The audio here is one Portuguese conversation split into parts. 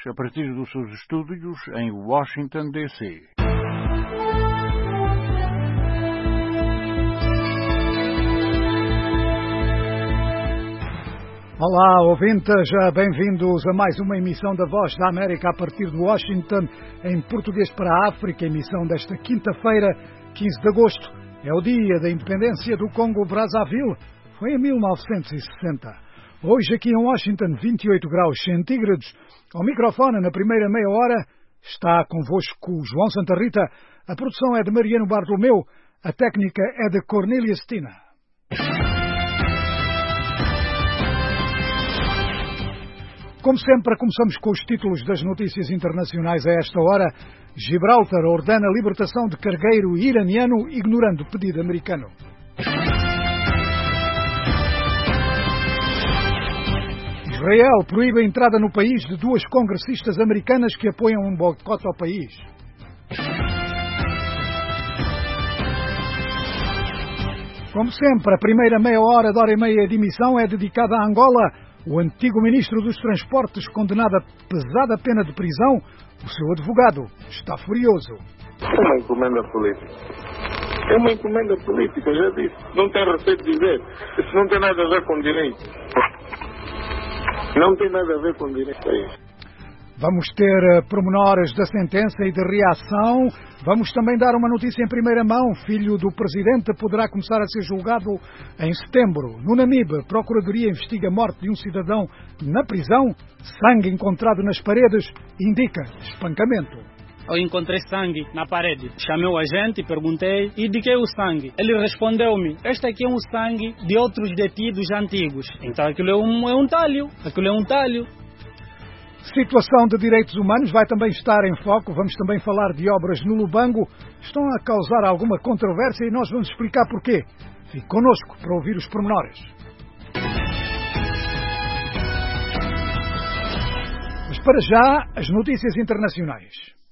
a partir dos seus estúdios em Washington, D.C. Olá, ouvintes, bem-vindos a mais uma emissão da Voz da América a partir de Washington, em português para a África, emissão desta quinta-feira, 15 de agosto. É o dia da independência do Congo-Brazzaville, foi em 1960. Hoje aqui em Washington, 28 graus centígrados. Ao microfone, na primeira meia hora, está convosco João Santa Rita, a produção é de Mariano Bartolomeu, a técnica é de Cornélia Stina. Como sempre, começamos com os títulos das notícias internacionais a esta hora. Gibraltar ordena a libertação de cargueiro iraniano, ignorando o pedido americano. Israel proíbe a entrada no país de duas congressistas americanas que apoiam um boicote ao país. Como sempre, a primeira meia hora e meia de emissão é dedicada a Angola. O antigo ministro dos Transportes, condenado a pesada pena de prisão, o seu advogado está furioso. É uma encomenda política. É uma encomenda política, já disse. Não tem receio de dizer. Isso não tem nada a ver com direito. Não tem nada a ver com direito. É isso. Vamos ter pormenores da sentença e de reação. Vamos também dar uma notícia em primeira mão. Filho do presidente poderá começar a ser julgado em setembro. No Namibe, a Procuradoria investiga a morte de um cidadão na prisão. Sangue encontrado nas paredes indica espancamento. Eu encontrei sangue na parede. Chamei o agente e perguntei, e de que é o sangue? Ele respondeu-me, este aqui é um sangue de outros detidos antigos. Então aquilo é um talho. Aquilo é um talho. Situação de direitos humanos vai também estar em foco. Vamos também falar de obras no Lubango. Estão a causar alguma controvérsia e nós vamos explicar porquê. Fique connosco para ouvir os pormenores. Mas para já, as notícias internacionais.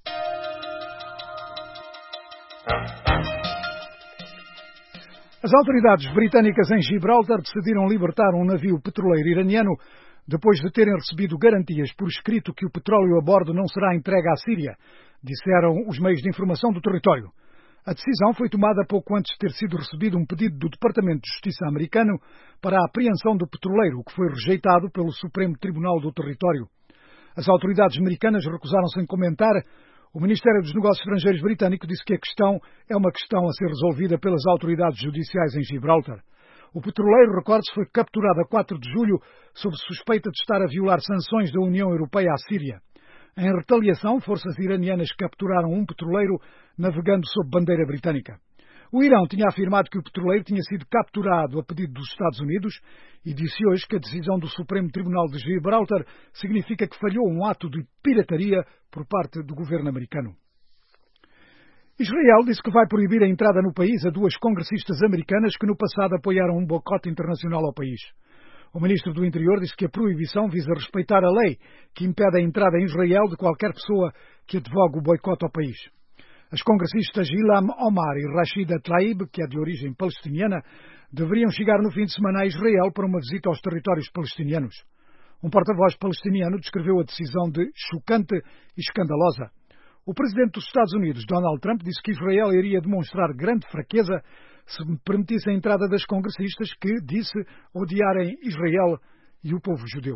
As autoridades britânicas em Gibraltar decidiram libertar um navio petroleiro iraniano depois de terem recebido garantias por escrito que o petróleo a bordo não será entregue à Síria, disseram os meios de informação do território. A decisão foi tomada pouco antes de ter sido recebido um pedido do Departamento de Justiça americano para a apreensão do petroleiro, o que foi rejeitado pelo Supremo Tribunal do Território. As autoridades americanas recusaram-se em comentar. O Ministério dos Negócios Estrangeiros britânico disse que a questão é uma questão a ser resolvida pelas autoridades judiciais em Gibraltar. O petroleiro, recorde-se, foi capturado a 4 de julho sob suspeita de estar a violar sanções da União Europeia à Síria. Em retaliação, forças iranianas capturaram um petroleiro navegando sob bandeira britânica. O Irão tinha afirmado que o petroleiro tinha sido capturado a pedido dos Estados Unidos e disse hoje que a decisão do Supremo Tribunal de Gibraltar significa que falhou um ato de pirataria por parte do governo americano. Israel disse que vai proibir a entrada no país a duas congressistas americanas que no passado apoiaram um boicote internacional ao país. O ministro do Interior disse que a proibição visa respeitar a lei que impede a entrada em Israel de qualquer pessoa que advogue o boicote ao país. As congressistas Ilham Omar e Rashida Tlaib, que é de origem palestiniana, deveriam chegar no fim de semana a Israel para uma visita aos territórios palestinianos. Um porta-voz palestiniano descreveu a decisão de chocante e escandalosa. O presidente dos Estados Unidos, Donald Trump, disse que Israel iria demonstrar grande fraqueza se permitisse a entrada das congressistas que, disse, odiarem Israel e o povo judeu.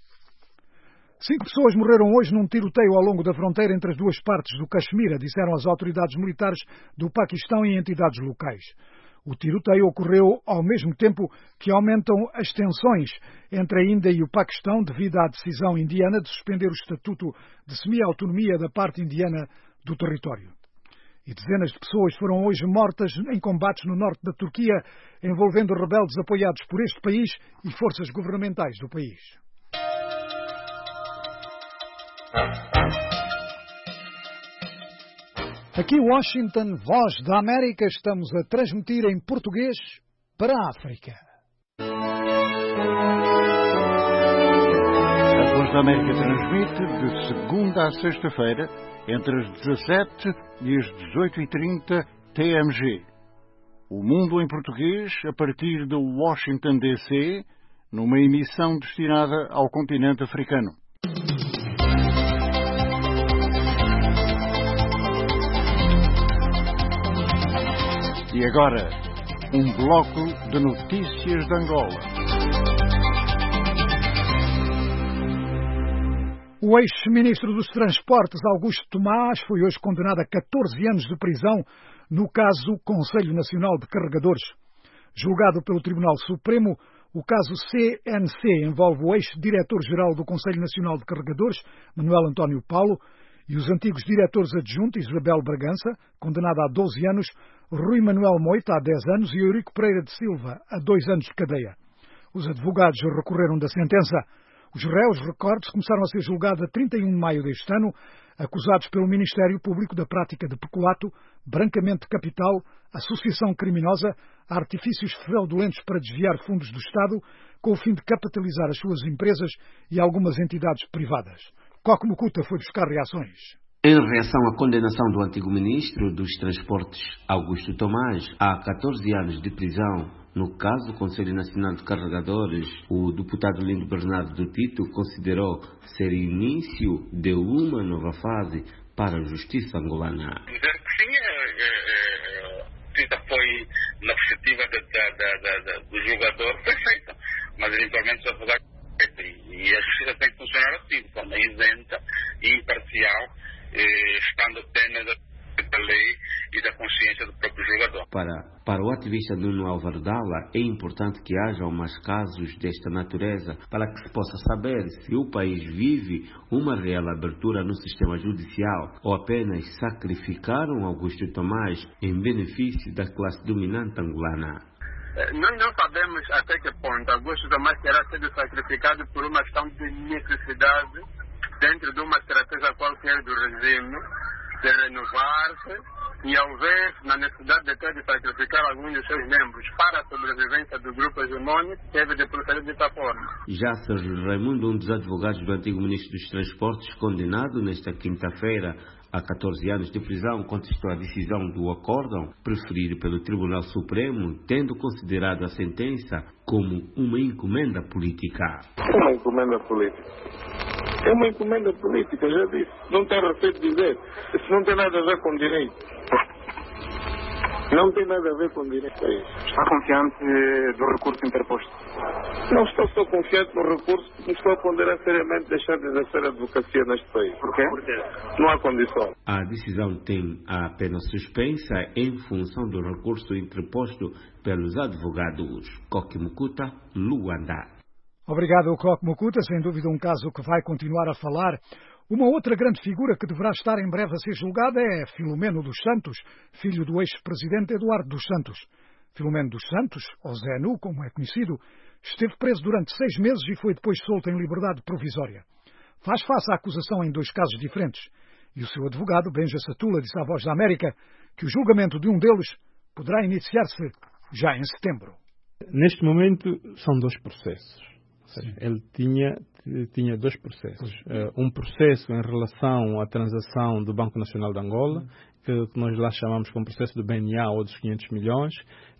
5 pessoas morreram hoje num tiroteio ao longo da fronteira entre as duas partes do Caxemira, disseram as autoridades militares do Paquistão e entidades locais. O tiroteio ocorreu ao mesmo tempo que aumentam as tensões entre a Índia e o Paquistão devido à decisão indiana de suspender o estatuto de semi-autonomia da parte indiana do território. E dezenas de pessoas foram hoje mortas em combates no norte da Turquia, envolvendo rebeldes apoiados por este país e forças governamentais do país. Aqui em Washington, Voz da América, estamos a transmitir em português para a África. A Voz da América transmite de segunda a sexta-feira, entre as 17 e as 18h30 TMG. O Mundo em Português, a partir de Washington, D.C., numa emissão destinada ao continente africano. E agora, um bloco de notícias de Angola. O ex-ministro dos Transportes, Augusto Tomás, foi hoje condenado a 14 anos de prisão no caso Conselho Nacional de Carregadores. Julgado pelo Tribunal Supremo, o caso CNC envolve o ex-diretor-geral do Conselho Nacional de Carregadores, Manuel António Paulo, e os antigos diretores adjuntos, Isabel Bragança, condenada a 12 anos, Rui Manuel Moita, a 10 anos, e Eurico Pereira de Silva, a 2 anos de cadeia. Os advogados recorreram da sentença. Os réus, recorde-se, começaram a ser julgados a 31 de maio deste ano, acusados pelo Ministério Público da prática de peculato, branqueamento de capital, associação criminosa, artifícios fraudulentos para desviar fundos do Estado, com o fim de capitalizar as suas empresas e algumas entidades privadas. Coque Mucuta foi buscar reações. Em reação à condenação do antigo ministro dos Transportes, Augusto Tomás, a 14 anos de prisão no caso do Conselho Nacional de Carregadores, o deputado Lindo Bernardo do Tito considerou ser início de uma nova fase para a justiça angolana. Sim, foi na perspectiva do julgador, foi feita, mas eventualmente os advogados e a justiça tem que funcionar assim, de forma isenta e imparcial, estando apenas da lei e da consciência do próprio julgador. Para o ativista Nuno Alvardala, é importante que hajam mais casos desta natureza para que se possa saber se o país vive uma real abertura no sistema judicial ou apenas sacrificaram Augusto Tomás em benefício da classe dominante angolana. Nós não sabemos até que ponto Augusto Tomás terá sido sacrificado por uma questão de necessidade dentro de uma estratégia qualquer do regime de renovar-se e, ao ver na necessidade de ter de sacrificar alguns de seus membros para a sobrevivência do grupo hegemônico, teve de proceder dessa forma. Já Sérgio Raimundo, um dos advogados do antigo ministro dos Transportes, condenado nesta quinta-feira a 14 anos de prisão, contestou a decisão do acórdão preferido pelo Tribunal Supremo, tendo considerado a sentença como uma encomenda política. Uma encomenda política. É uma encomenda política, já disse. Não tem receio de dizer. Isso não tem nada a ver com direito. Não tem nada a ver com direito a isso. Está confiante do recurso interposto? Não estou só confiante no recurso, porque estou a ponderar seriamente deixar de exercer a advocacia neste país. Por quê? Não há condição. A decisão tem a pena suspensa em função do recurso interposto pelos advogados. Coque Mucuta, Luanda. Obrigado, Coque Mucuta. Sem dúvida um caso que vai continuar a falar. Uma outra grande figura que deverá estar em breve a ser julgada é Filomeno dos Santos, filho do ex-presidente Eduardo dos Santos. Filomeno dos Santos, ou Zé Nu, como é conhecido, esteve preso durante 6 meses e foi depois solto em liberdade provisória. Faz face à acusação em 2 casos diferentes. E o seu advogado, Benja Satula, disse à Voz da América que o julgamento de um deles poderá iniciar-se já em setembro. Neste momento são 2 processos. Ou seja, ele tinha 2 processos. Um processo em relação à transação do Banco Nacional de Angola, que nós lá chamamos como processo do BNA ou dos 500 milhões,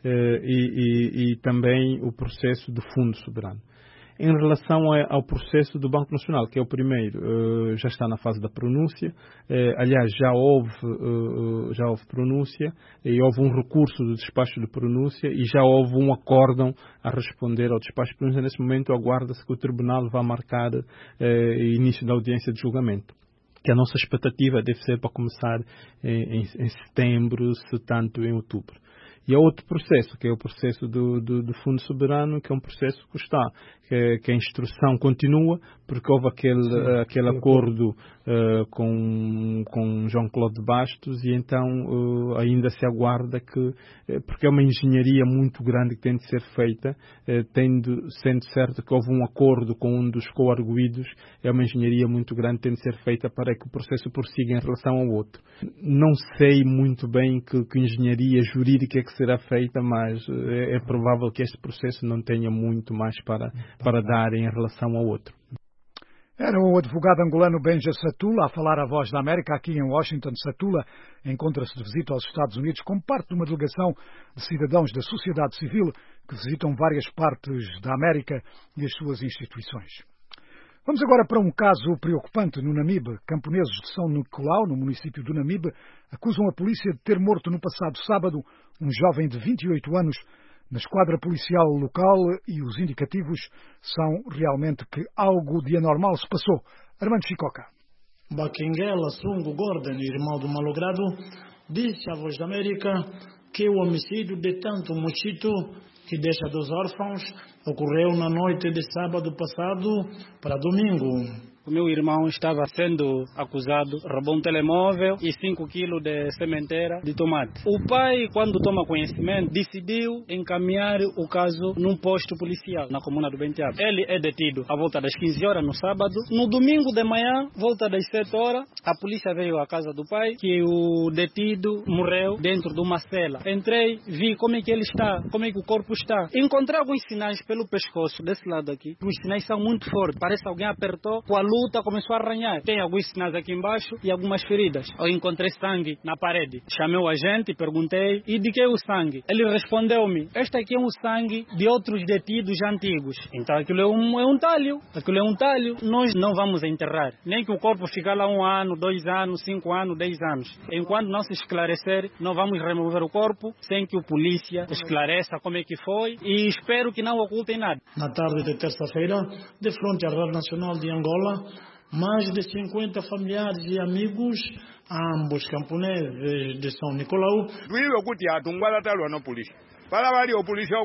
e também o processo do Fundo Soberano. Em relação ao processo do Banco Nacional, que é o primeiro, já está na fase da pronúncia. Aliás, já houve pronúncia e houve um recurso do despacho de pronúncia e já houve um acórdão a responder ao despacho de pronúncia. Nesse momento, aguarda-se que o Tribunal vá marcar início da audiência de julgamento. Que a nossa expectativa deve ser para começar em setembro, se tanto em outubro. E há outro processo, que é o processo do Fundo Soberano, que é um processo que está, que a instrução continua, porque houve aquele acordo com João-Claude Bastos e então ainda se aguarda porque é uma engenharia muito grande que tem de ser feita, sendo certo que houve um acordo com um dos co-arguidos, é uma engenharia muito grande que tem de ser feita para que o processo prossiga em relação ao outro. Não sei muito bem que engenharia jurídica é que será feita, mas é provável que este processo não tenha muito mais para dar em relação ao outro. Era o advogado angolano Benja Satula a falar à Voz da América aqui em Washington. Satula encontra-se de visita aos Estados Unidos como parte de uma delegação de cidadãos da sociedade civil que visitam várias partes da América e as suas instituições. Vamos agora para um caso preocupante no Namibe. Camponeses de São Nicolau, no município do Namibe, acusam a polícia de ter morto no passado sábado um jovem de 28 anos na esquadra policial local e os indicativos são realmente que algo de anormal se passou. Armando Chicoca. Baquenguela Sungo Gordon, irmão do malogrado, disse à Voz da América que o homicídio de tanto mochito que deixa dos órfãos ocorreu na noite de sábado passado para domingo. O meu irmão estava sendo acusado, roubou um telemóvel e 5 quilos de sementeira de tomate. O pai, quando toma conhecimento, decidiu encaminhar o caso num posto policial na comuna do Benteado. Ele é detido à volta das 15 horas no sábado. No domingo de manhã, volta das 7 horas, a polícia veio à casa do pai, que o detido morreu dentro de uma cela. Entrei, vi como é que ele está, como é que o corpo está. Encontrei alguns sinais pelo pescoço, desse lado aqui. Os sinais são muito fortes, parece que alguém apertou com a luta, começou a arranhar. Tem alguns sinais aqui embaixo e algumas feridas. Eu encontrei sangue na parede. Chamei o agente e perguntei, e de que é o sangue? Ele respondeu-me, este aqui é um sangue de outros detidos antigos. Então aquilo é um talho. Aquilo é um talho. Nós não vamos enterrar. Nem que o corpo ficar lá 1 ano, 2 anos, 5 anos, 10 anos. Enquanto não se esclarecer, não vamos remover o corpo sem que o polícia esclareça como é que foi e espero que não ocultem nada. Na tarde de terça-feira, de frente à Rádio Nacional de Angola, mais de 50 familiares e amigos, ambos camponeses de São Nicolau, o polícia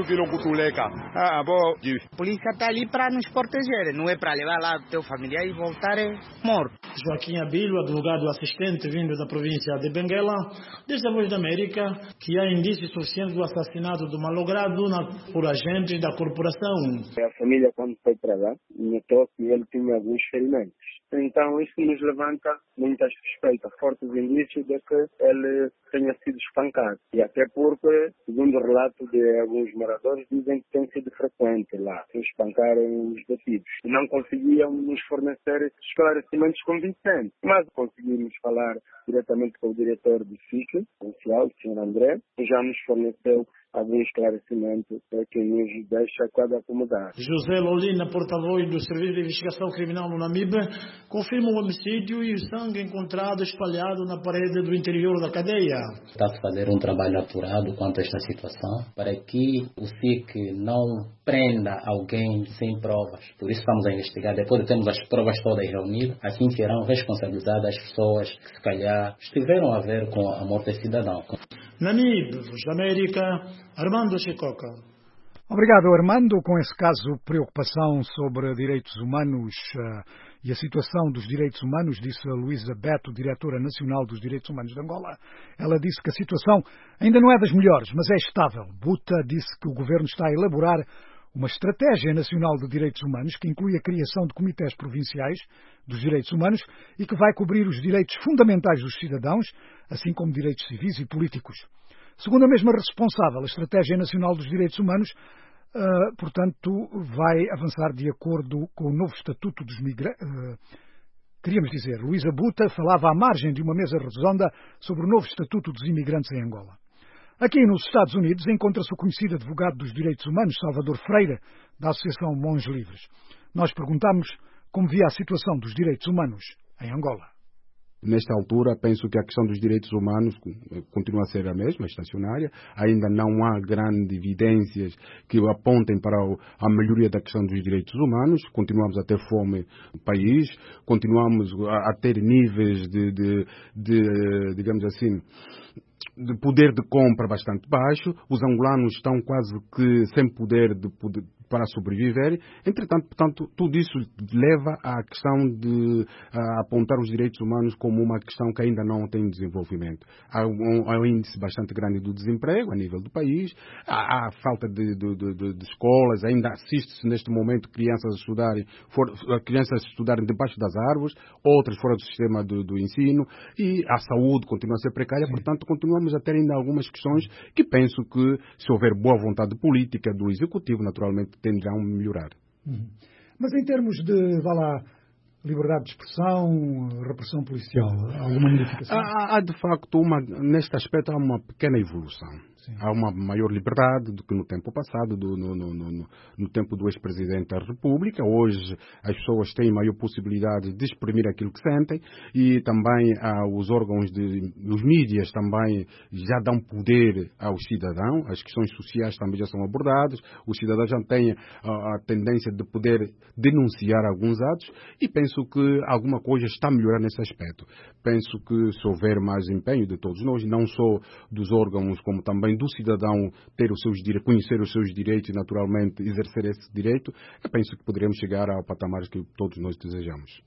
está ali para nos proteger, não é para levar lá o teu familiar e voltar morto. Joaquim Abílio, advogado assistente vindo da província de Benguela, diz à Voz da América que há indícios suficientes do assassinato do malogrado por agentes da corporação. A família, quando foi para lá, notou que ele tinha alguns ferimentos. Então isso nos levanta muitas suspeitas, fortes indícios de que ele tenha sido espancado. E até porque, segundo o relato de alguns moradores, dizem que tem sido frequente lá, que espancaram os detidos. E não conseguiam nos fornecer esclarecimentos convincentes. Mas conseguimos falar diretamente com o diretor do SIC, o Sr. André, que já nos forneceu algum esclarecimento que nos deixa quase acomodar. José Lolina, porta-voz do Serviço de Investigação Criminal no Namibe, confirma o homicídio e o sangue encontrado espalhado na parede do interior da cadeia. Está a fazer um trabalho apurado quanto a esta situação para que o SIC não prenda alguém sem provas. Por isso estamos a investigar. Depois de termos as provas todas reunidas, assim serão responsabilizadas as pessoas que se calhar estiveram a ver com a morte desse cidadão. Namibe, Voz da América, Armando Chicoca. Obrigado, Armando. Com esse caso, preocupação sobre direitos humanos e a situação dos direitos humanos, disse a Luísa Beto, diretora nacional dos direitos humanos de Angola. Ela disse que a situação ainda não é das melhores, mas é estável. Buta disse que o governo está a elaborar uma estratégia nacional de direitos humanos que inclui a criação de comitês provinciais dos direitos humanos e que vai cobrir os direitos fundamentais dos cidadãos, assim como direitos civis e políticos. Segundo a mesma responsável, a Estratégia Nacional dos Direitos Humanos, portanto, vai avançar de acordo com o novo Estatuto dos Migrantes. Queríamos dizer, Luísa Buta falava à margem de uma mesa redonda sobre o novo Estatuto dos Imigrantes em Angola. Aqui nos Estados Unidos encontra-se o conhecido advogado dos direitos humanos, Salvador Freire, da Associação Monges Livres. Nós perguntámos como via a situação dos direitos humanos em Angola. Nesta altura, penso que a questão dos direitos humanos continua a ser a mesma, estacionária. Ainda não há grandes evidências que apontem para a melhoria da questão dos direitos humanos. Continuamos a ter fome no país, continuamos a ter níveis digamos assim, de poder de compra bastante baixo. Os angolanos estão quase que sem poder para sobreviver. Entretanto, portanto, tudo isso leva à questão de apontar os direitos humanos como uma questão que ainda não tem desenvolvimento. Há um índice bastante grande do desemprego a nível do país, há falta de escolas, ainda assiste-se neste momento crianças a estudarem debaixo das árvores, outras fora do sistema do ensino, e a saúde continua a ser precária. Sim. Portanto, continuamos a ter ainda algumas questões que penso que, se houver boa vontade política do Executivo, naturalmente tenderão a melhorar. Mas em termos de, liberdade de expressão, repressão policial, alguma modificação? Há de facto, neste aspecto, há uma pequena evolução. Há uma maior liberdade do que no tempo passado, no tempo do ex-presidente da República. Hoje as pessoas têm maior possibilidade de exprimir aquilo que sentem e também os órgãos os mídias também já dão poder aos cidadãos. As questões sociais também já são abordadas. Os cidadãos já têm a tendência de poder denunciar alguns atos e penso que alguma coisa está a melhorar nesse aspecto. Penso que se houver mais empenho de todos nós, não só dos órgãos, como também do cidadão ter os seus direitos, conhecer os seus direitos e naturalmente exercer esse direito, eu penso que poderemos chegar ao patamar que todos nós desejamos.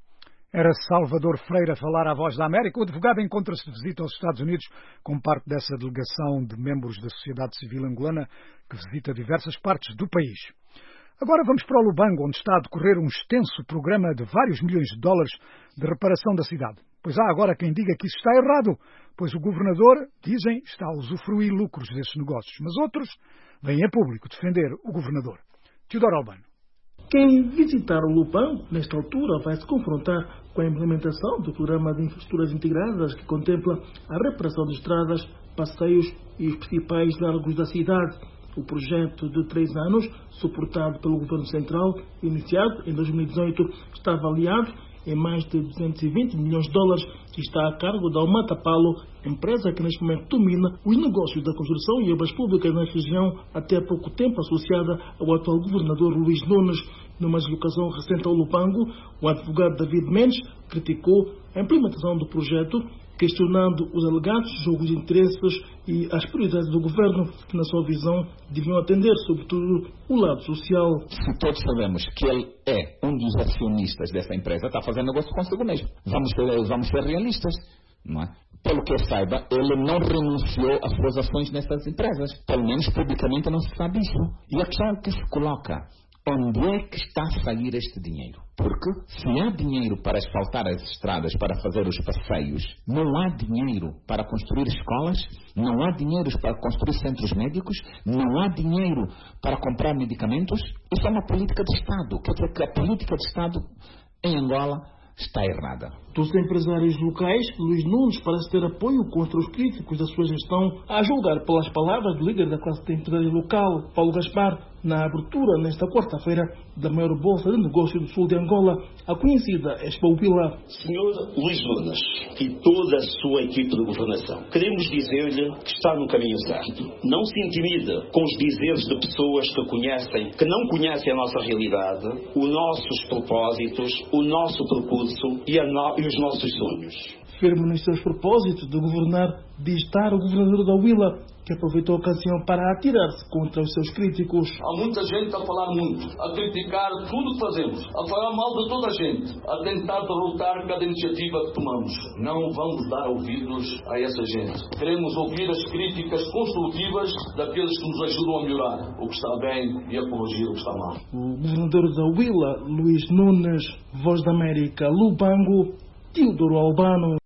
Era Salvador Freire a falar à Voz da América. O advogado encontra-se de visita aos Estados Unidos como parte dessa delegação de membros da sociedade civil angolana que visita diversas partes do país. Agora vamos para o Lubango, onde está a decorrer um extenso programa de vários milhões de dólares de reparação da cidade. Pois há agora quem diga que isso está errado, pois o governador, dizem, está a usufruir lucros desses negócios. Mas outros vêm a público defender o governador. Teodoro Albano. Quem visitar o Lubango, nesta altura, vai se confrontar com a implementação do programa de infraestruturas integradas que contempla a reparação de estradas, passeios e os principais largos da cidade. O projeto de 3 anos, suportado pelo Governo Central, iniciado em 2018, está avaliado em mais de 220 milhões de dólares e está a cargo da Almata Palo, empresa que neste momento domina os negócios da construção e obras públicas na região, até há pouco tempo associada ao atual governador Luís Nunes. Numa deslocação recente ao Lubango, o advogado David Mendes criticou a implementação do projeto, questionando os alegados jogos de interesses e as prioridades do governo, que na sua visão deviam atender sobretudo o lado social. Se todos sabemos que ele é um dos acionistas dessa empresa, está fazendo negócio consigo mesmo. Vamos ser realistas, não é? Pelo que eu saiba, ele não renunciou às suas ações nessas empresas. Pelo menos publicamente não se sabe isso. E a questão que se coloca: onde é que está a sair este dinheiro? Porque se há dinheiro para asfaltar as estradas, para fazer os passeios, não há dinheiro para construir escolas, não há dinheiro para construir centros médicos, não há dinheiro para comprar medicamentos. Isso é uma política de Estado. Quer dizer que a política de Estado em Angola está errada. Dos empresários locais, Luís Nunes parece ter apoio contra os críticos da sua gestão, a julgar pelas palavras do líder da classe de empresário local, Paulo Gaspar, na abertura, nesta quarta-feira, da maior bolsa de negócio do sul de Angola, a conhecida Expo Willa. Senhor Luís Nunes e toda a sua equipe de governação, queremos dizer-lhe que está no caminho certo. Não se intimida com os dizeres de pessoas que não conhecem a nossa realidade, os nossos propósitos, o nosso percurso e os nossos sonhos. Firme nos seus propósitos de governar, diz estar o governador da Willa, que aproveitou a ocasião para atirar-se contra os seus críticos. Há muita gente a falar muito, a criticar tudo o que fazemos, a falar mal de toda a gente, a tentar derrotar cada iniciativa que tomamos. Não vamos dar ouvidos a essa gente. Queremos ouvir as críticas construtivas daqueles que nos ajudam a melhorar o que está bem e a corrigir o que está mal. O governador da Willa, Luís Nunes, Voz da América, Lubango, Teodoro Albano.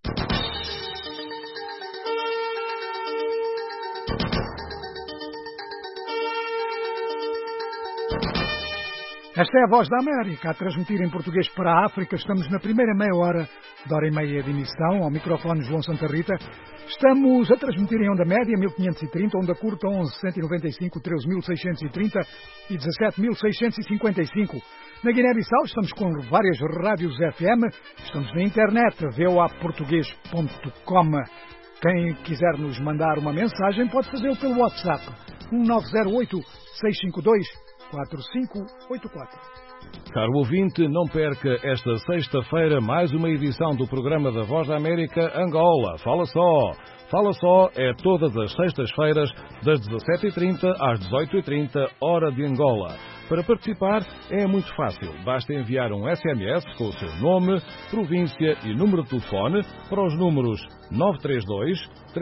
Esta é a Voz da América, a transmitir em português para a África. Estamos na primeira meia hora da hora e meia de emissão. Ao microfone João Santa Rita. Estamos a transmitir em onda média 1530, onda curta 11.195, 13.630 e 17.655. Na Guiné-Bissau estamos com várias rádios FM. Estamos na internet, voaportugues.com. Quem quiser nos mandar uma mensagem pode fazê-lo pelo WhatsApp 1908 652 4584. Caro ouvinte, não perca esta sexta-feira mais uma edição do programa da Voz da América Angola. Fala só! Fala só é todas as sextas-feiras das 17h30 às 18h30, hora de Angola. Para participar é muito fácil. Basta enviar um SMS com o seu nome, província e número de telefone para os números 932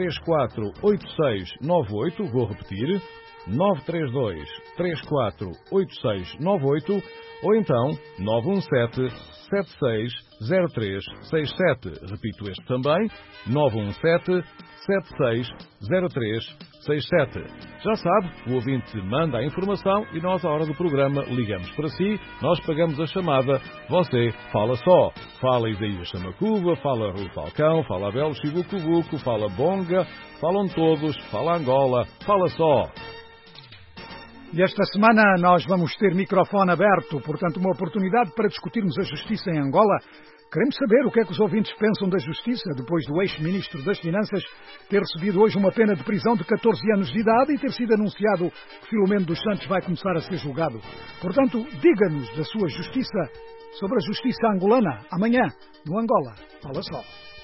348698, vou repetir, 932 348698 ou então 917 760367. Repito este também, 917 760367. 67. Já sabe, o ouvinte manda a informação e nós, à hora do programa, ligamos para si, nós pagamos a chamada, você fala só. Fala Isaías Chamacuba, fala Rui Falcão, fala Abel Chibucubuco, fala Bonga, falam todos, fala Angola, fala só. E esta semana nós vamos ter microfone aberto, portanto uma oportunidade para discutirmos a justiça em Angola. Queremos saber o que é que os ouvintes pensam da justiça, depois do ex-ministro das Finanças ter recebido hoje uma pena de prisão de 14 anos de idade e ter sido anunciado que Filomeno dos Santos vai começar a ser julgado. Portanto, diga-nos da sua justiça sobre a justiça angolana, amanhã, no Angola. Fala só.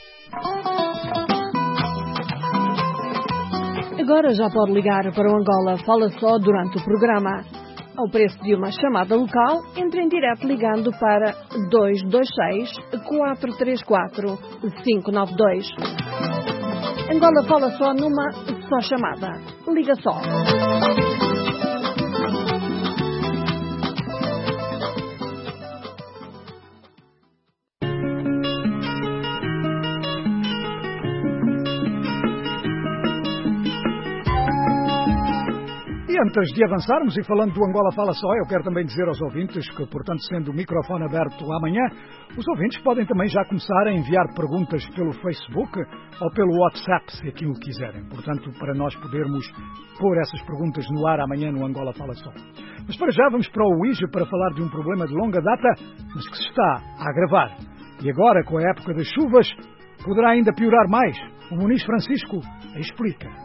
Agora já pode ligar para o Angola Fala Só durante o programa. Ao preço de uma chamada local, entre em direto ligando para 226-434-592. Angola Fala Só numa só chamada. Liga só. E antes de avançarmos e falando do Angola Fala Só, eu quero também dizer aos ouvintes que, portanto, sendo o microfone aberto amanhã, os ouvintes podem também já começar a enviar perguntas pelo Facebook ou pelo WhatsApp, se aquilo quiserem. Portanto, para nós podermos pôr essas perguntas no ar amanhã no Angola Fala Só. Mas para já vamos para o UIJ para falar de um problema de longa data, mas que se está a agravar. E agora, com a época das chuvas, poderá ainda piorar mais. O Muniz Francisco explica.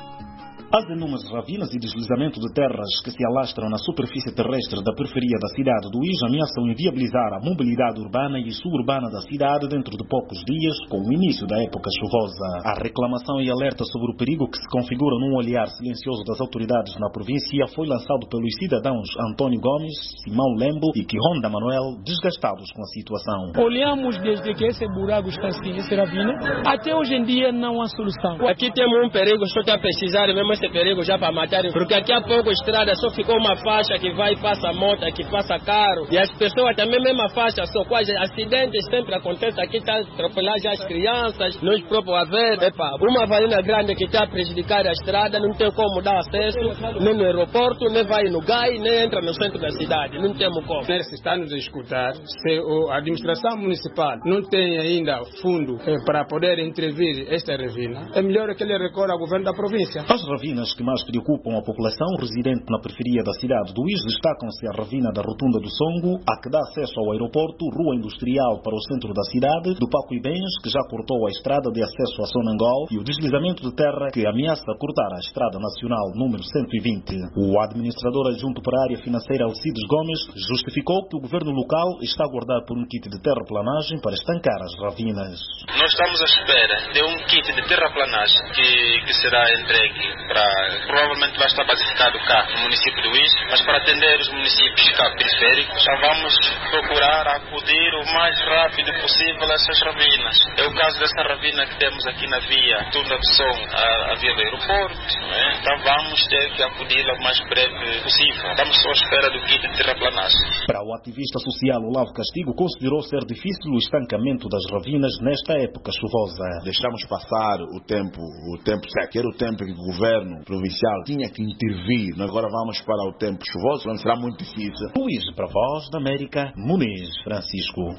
As inúmeras ravinas e deslizamento de terras que se alastram na superfície terrestre da periferia da cidade do UIJ ameaçam inviabilizar a mobilidade urbana e suburbana da cidade dentro de poucos dias, com o início da época chuvosa. A reclamação e alerta sobre o perigo que se configura num olhar silencioso das autoridades na província foi lançado pelos cidadãos Antônio Gomes, Simão Lembo e Quirronda Manuel, desgastados com a situação. Olhamos desde que esse buraco está assim, essa ravina, até hoje em dia não há solução. Aqui temos um perigo, só está a precisar mesmo esse perigo já para matar, porque aqui a pouco a estrada só ficou uma faixa que vai e passa moto, que passa carro, e as pessoas também mesma faixa, só quase acidentes sempre acontecem aqui, está a atropelar já as crianças, nós próprios a ver, uma varina grande que está a prejudicar a estrada, não tem como dar acesso, nem no aeroporto, nem vai no GAI, nem entra no centro da cidade, não temos como. Se está nos a escutar, se a administração municipal não tem ainda fundo para poder intervir esta ravina, é melhor que ele recorra ao governo da província. As ravinas que mais preocupam a população residente na periferia da cidade do UIJ destacam-se a ravina da Rotunda do Songo, a que dá acesso ao aeroporto, rua industrial para o centro da cidade, do Paco Ibens, que já cortou a estrada de acesso a Sonangol, e o deslizamento de terra que ameaça cortar a estrada nacional número 120. O administrador adjunto para a área financeira Alcides Gomes justificou que o governo local está a aguardar por um kit de terraplanagem para estancar as ravinas. Nós estamos à espera de um kit de terraplanagem que será entregue provavelmente vai estar basificado cá no município do UIJ, mas para atender os municípios cá periféricos já vamos procurar acudir o mais rápido possível a essas ravinas. É o caso dessa ravina que temos aqui na via Tunda do Som, a via do aeroporto, então vamos ter que acudir o mais breve possível. Estamos só à espera do kit de terraplanagem. Para o ativista social Olavo Castigo, considerou ser difícil o estancamento das ravinas nesta época chuvosa. Deixamos passar o tempo seco, era o tempo que o governo provincial tinha que intervir. Agora vamos para o tempo chuvoso, não será muito difícil. Luís, para a Voz da América, Muniz Francisco.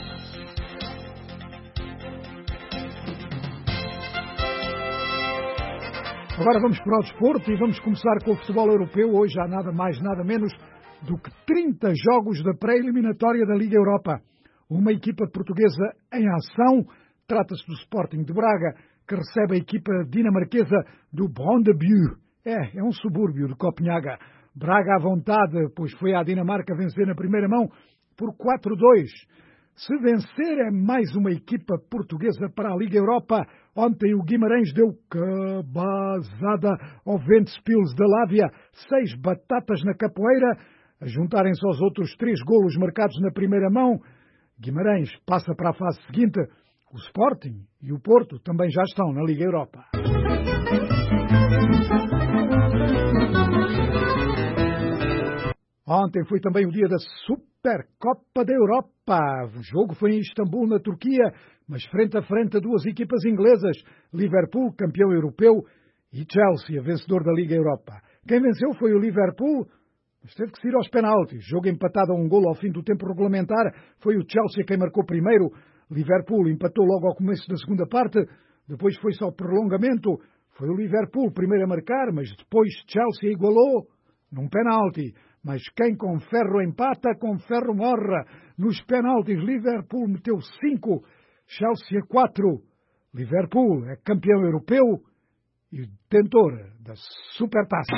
Agora vamos para o desporto e vamos começar com o futebol europeu. Hoje há nada mais, nada menos do que 30 jogos da pré-eliminatória da Liga Europa. Uma equipa portuguesa em ação. Trata-se do Sporting de Braga, que recebe a equipa dinamarquesa do Brøndby. É um subúrbio de Copenhaga. Braga à vontade, pois foi à Dinamarca vencer na primeira mão por 4-2. Se vencer é mais uma equipa portuguesa para a Liga Europa. Ontem o Guimarães deu cabazada ao Ventspils da Lávia. 6 batatas na capoeira. A juntarem-se aos outros 3 golos marcados na primeira mão, Guimarães passa para a fase seguinte. O Sporting e o Porto também já estão na Liga Europa. Ontem foi também o dia da Supercopa da Europa. O jogo foi em Istambul, na Turquia, mas frente a frente a duas equipas inglesas. Liverpool, campeão europeu, E Chelsea, vencedor da Liga Europa. Quem venceu foi o Liverpool, mas teve que se ir aos penaltis. Jogo empatado a 1 golo ao fim do tempo regulamentar. Foi o Chelsea quem marcou primeiro. Liverpool empatou logo ao começo da segunda parte. Depois foi-se ao prolongamento. Foi o Liverpool primeiro a marcar, mas depois Chelsea igualou num penalti. Mas quem com ferro empata, com ferro morre. Nos penaltis, Liverpool meteu 5, Chelsea 4. Liverpool é campeão europeu e detentor da Supertaça.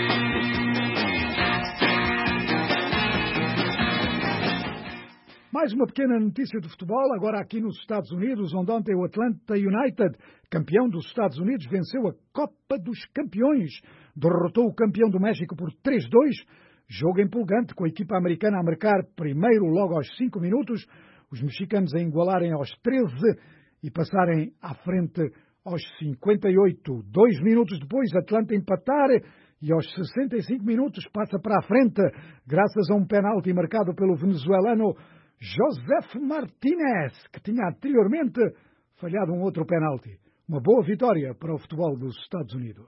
Mais uma pequena notícia de futebol, agora aqui nos Estados Unidos, onde ontem o Atlanta United, campeão dos Estados Unidos, venceu a Copa dos Campeões. Derrotou o campeão do México por 3-2. Jogo empolgante, com a equipa americana a marcar primeiro logo aos 5 minutos, os mexicanos a igualarem aos 13 e passarem à frente aos 58. 2 minutos depois, Atlanta empatar e aos 65 minutos passa para a frente, graças a um penalti marcado pelo venezuelano José Martínez, que tinha anteriormente falhado um outro penalti. Uma boa vitória para o futebol dos Estados Unidos.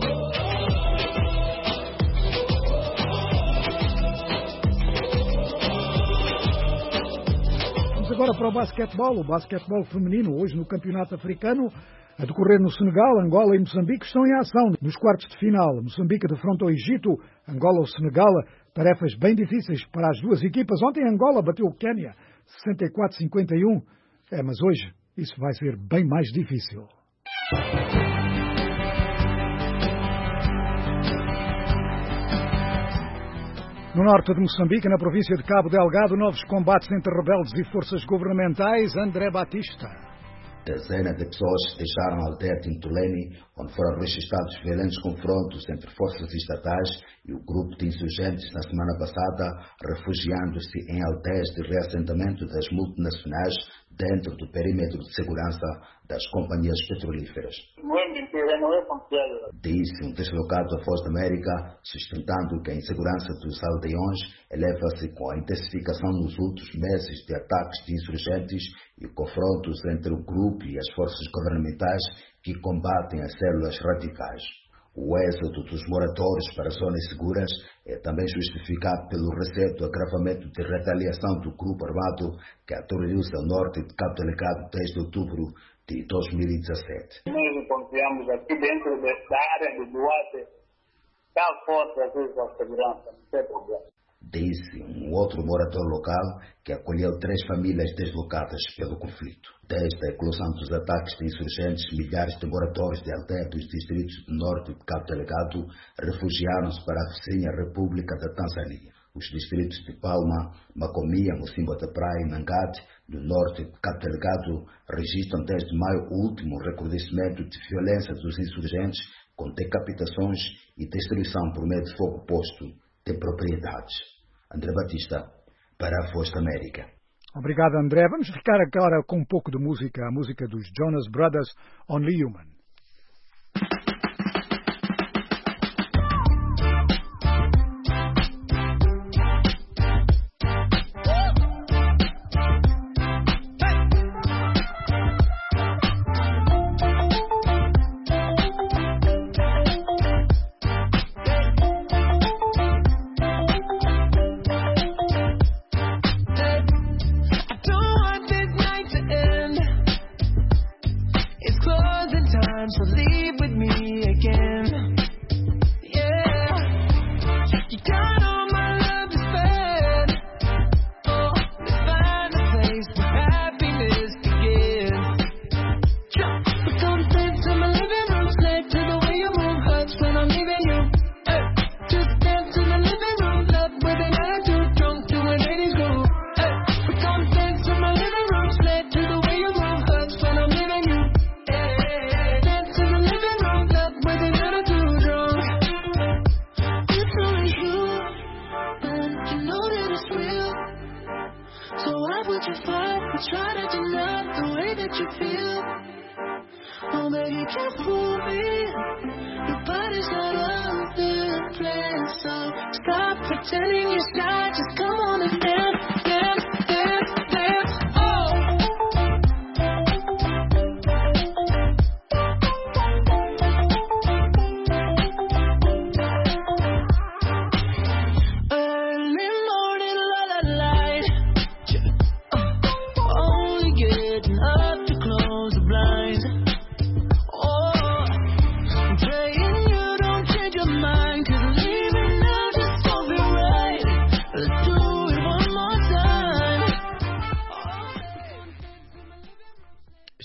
Vamos agora para o basquetebol feminino, hoje no Campeonato Africano, a decorrer no Senegal. Angola e Moçambique estão em ação nos quartos de final. Moçambique defronta o Egito, Angola ou Senegal, tarefas bem difíceis para as duas equipas. Ontem Angola bateu o Quénia 64-51, mas hoje isso vai ser bem mais difícil. No norte de Moçambique, na província de Cabo Delgado, novos combates entre rebeldes e forças governamentais. André Batista. Dezenas de pessoas deixaram a aldeia de Ntuleni, onde foram registrados violentos confrontos entre forças estatais e o grupo de insurgentes na semana passada, refugiando-se em aldeias de reassentamento das multinacionais dentro do perímetro de segurança das companhias petrolíferas. Disse um deslocado da Voz da América, sustentando que a insegurança dos aldeões eleva-se com a intensificação nos últimos meses de ataques de insurgentes e confrontos entre o grupo e as forças governamentais que combatem as células radicais. O êxodo dos moradores para zonas seguras é também justificado pelo receio do agravamento de retaliação do grupo armado que aterroriza o norte de Cabo Delgado desde outubro de 2017. Nós encontramos aqui dentro da área de Duarte, está forte às vezes a segurança, não tem problema. Disse um outro morador local que acolheu 3 famílias deslocadas pelo conflito. Desde a eclosão dos ataques de insurgentes, milhares de moradores de aldeia dos distritos do norte de Cabo Delgado refugiaram-se para a vizinha República da Tanzânia. Os distritos de Palma, Macomia, Mocimboa da Praia e Nangate, no norte de Cabo Delgado, registram desde maio o último recrudescimento de violência dos insurgentes, com decapitações e destruição por meio de fogo posto de propriedades. André Batista, para a Voz da América. Obrigado, André. Vamos ficar agora com um pouco de música, a música dos Jonas Brothers, Only Human.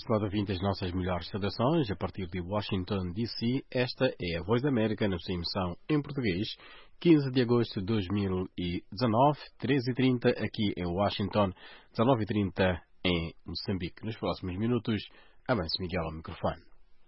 estimado ouvinte, as nossas melhores saudações a partir de Washington, D.C. Esta é a Voz da América na sua emissão em português, 15 de agosto de 2019, 13h30 aqui em Washington, 19h30 em Moçambique. Nos próximos minutos, Amancio Miguel ao microfone.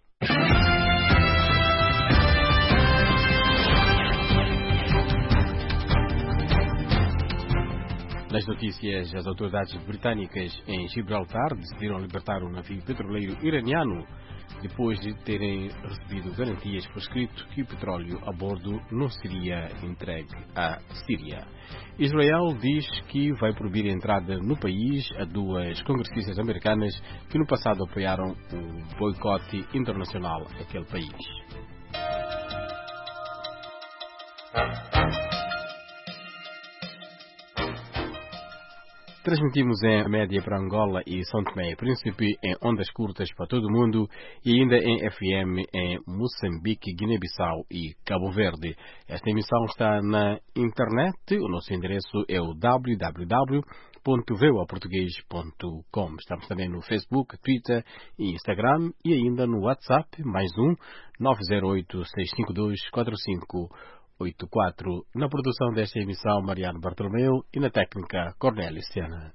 Nas notícias, as autoridades britânicas em Gibraltar decidiram libertar um navio petroleiro iraniano depois de terem recebido garantias por escrito que o petróleo a bordo não seria entregue à Síria. Israel diz que vai proibir a entrada no país a duas congressistas americanas que no passado apoiaram o boicote internacional àquele país. Transmitimos em média para Angola e São Tomé e Príncipe, em ondas curtas para todo o mundo e ainda em FM em Moçambique, Guiné-Bissau e Cabo Verde. Esta emissão está na internet. O nosso endereço é o www.voaportugues.com. Estamos também no Facebook, Twitter e Instagram e ainda no WhatsApp, mais 908-652-4584. Na produção desta emissão, Mariano Bartolomeu e na técnica, Cornélio Sena.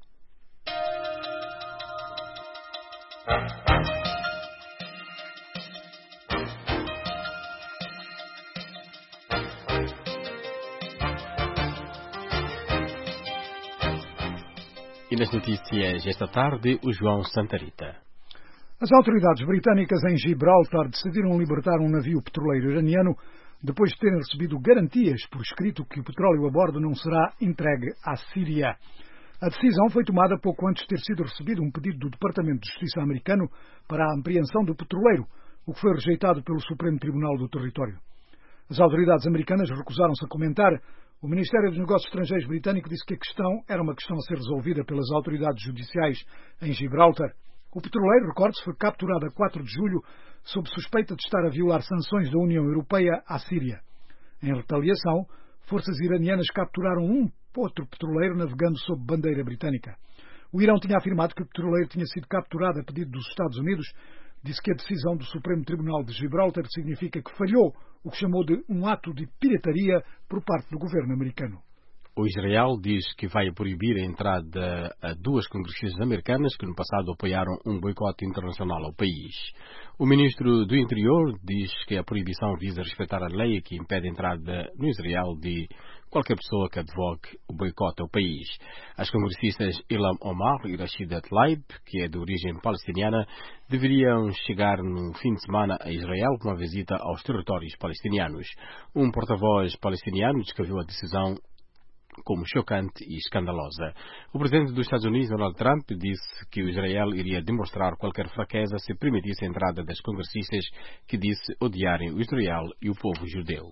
E nas notícias esta tarde, o João Santarita. As autoridades britânicas em Gibraltar decidiram libertar um navio petroleiro iraniano depois de terem recebido garantias por escrito que o petróleo a bordo não será entregue à Síria. A decisão foi tomada pouco antes de ter sido recebido um pedido do Departamento de Justiça americano para a apreensão do petroleiro, o que foi rejeitado pelo Supremo Tribunal do Território. As autoridades americanas recusaram-se a comentar. O Ministério dos Negócios Estrangeiros britânico disse que a questão era uma questão a ser resolvida pelas autoridades judiciais em Gibraltar. O petroleiro, recorde-se, foi capturado a 4 de julho sob suspeita de estar a violar sanções da União Europeia à Síria. Em retaliação, forças iranianas capturaram um outro petroleiro navegando sob bandeira britânica. O Irão tinha afirmado que o petroleiro tinha sido capturado a pedido dos Estados Unidos. Disse que a decisão do Supremo Tribunal de Gibraltar significa que falhou o que chamou de um ato de pirataria por parte do governo americano. O Israel diz que vai proibir a entrada a duas congressistas americanas que no passado apoiaram um boicote internacional ao país. O ministro do Interior diz que a proibição visa respeitar a lei que impede a entrada no Israel de qualquer pessoa que advogue o boicote ao país. As congressistas Ilham Omar e Rashida Tlaib, que é de origem palestiniana, deveriam chegar no fim de semana a Israel com uma visita aos territórios palestinianos. Um porta-voz palestiniano descreveu a decisão como chocante e escandalosa. O presidente dos Estados Unidos, Donald Trump, disse que o Israel iria demonstrar qualquer fraqueza se permitisse a entrada das congressistas que disse odiarem o Israel e o povo judeu.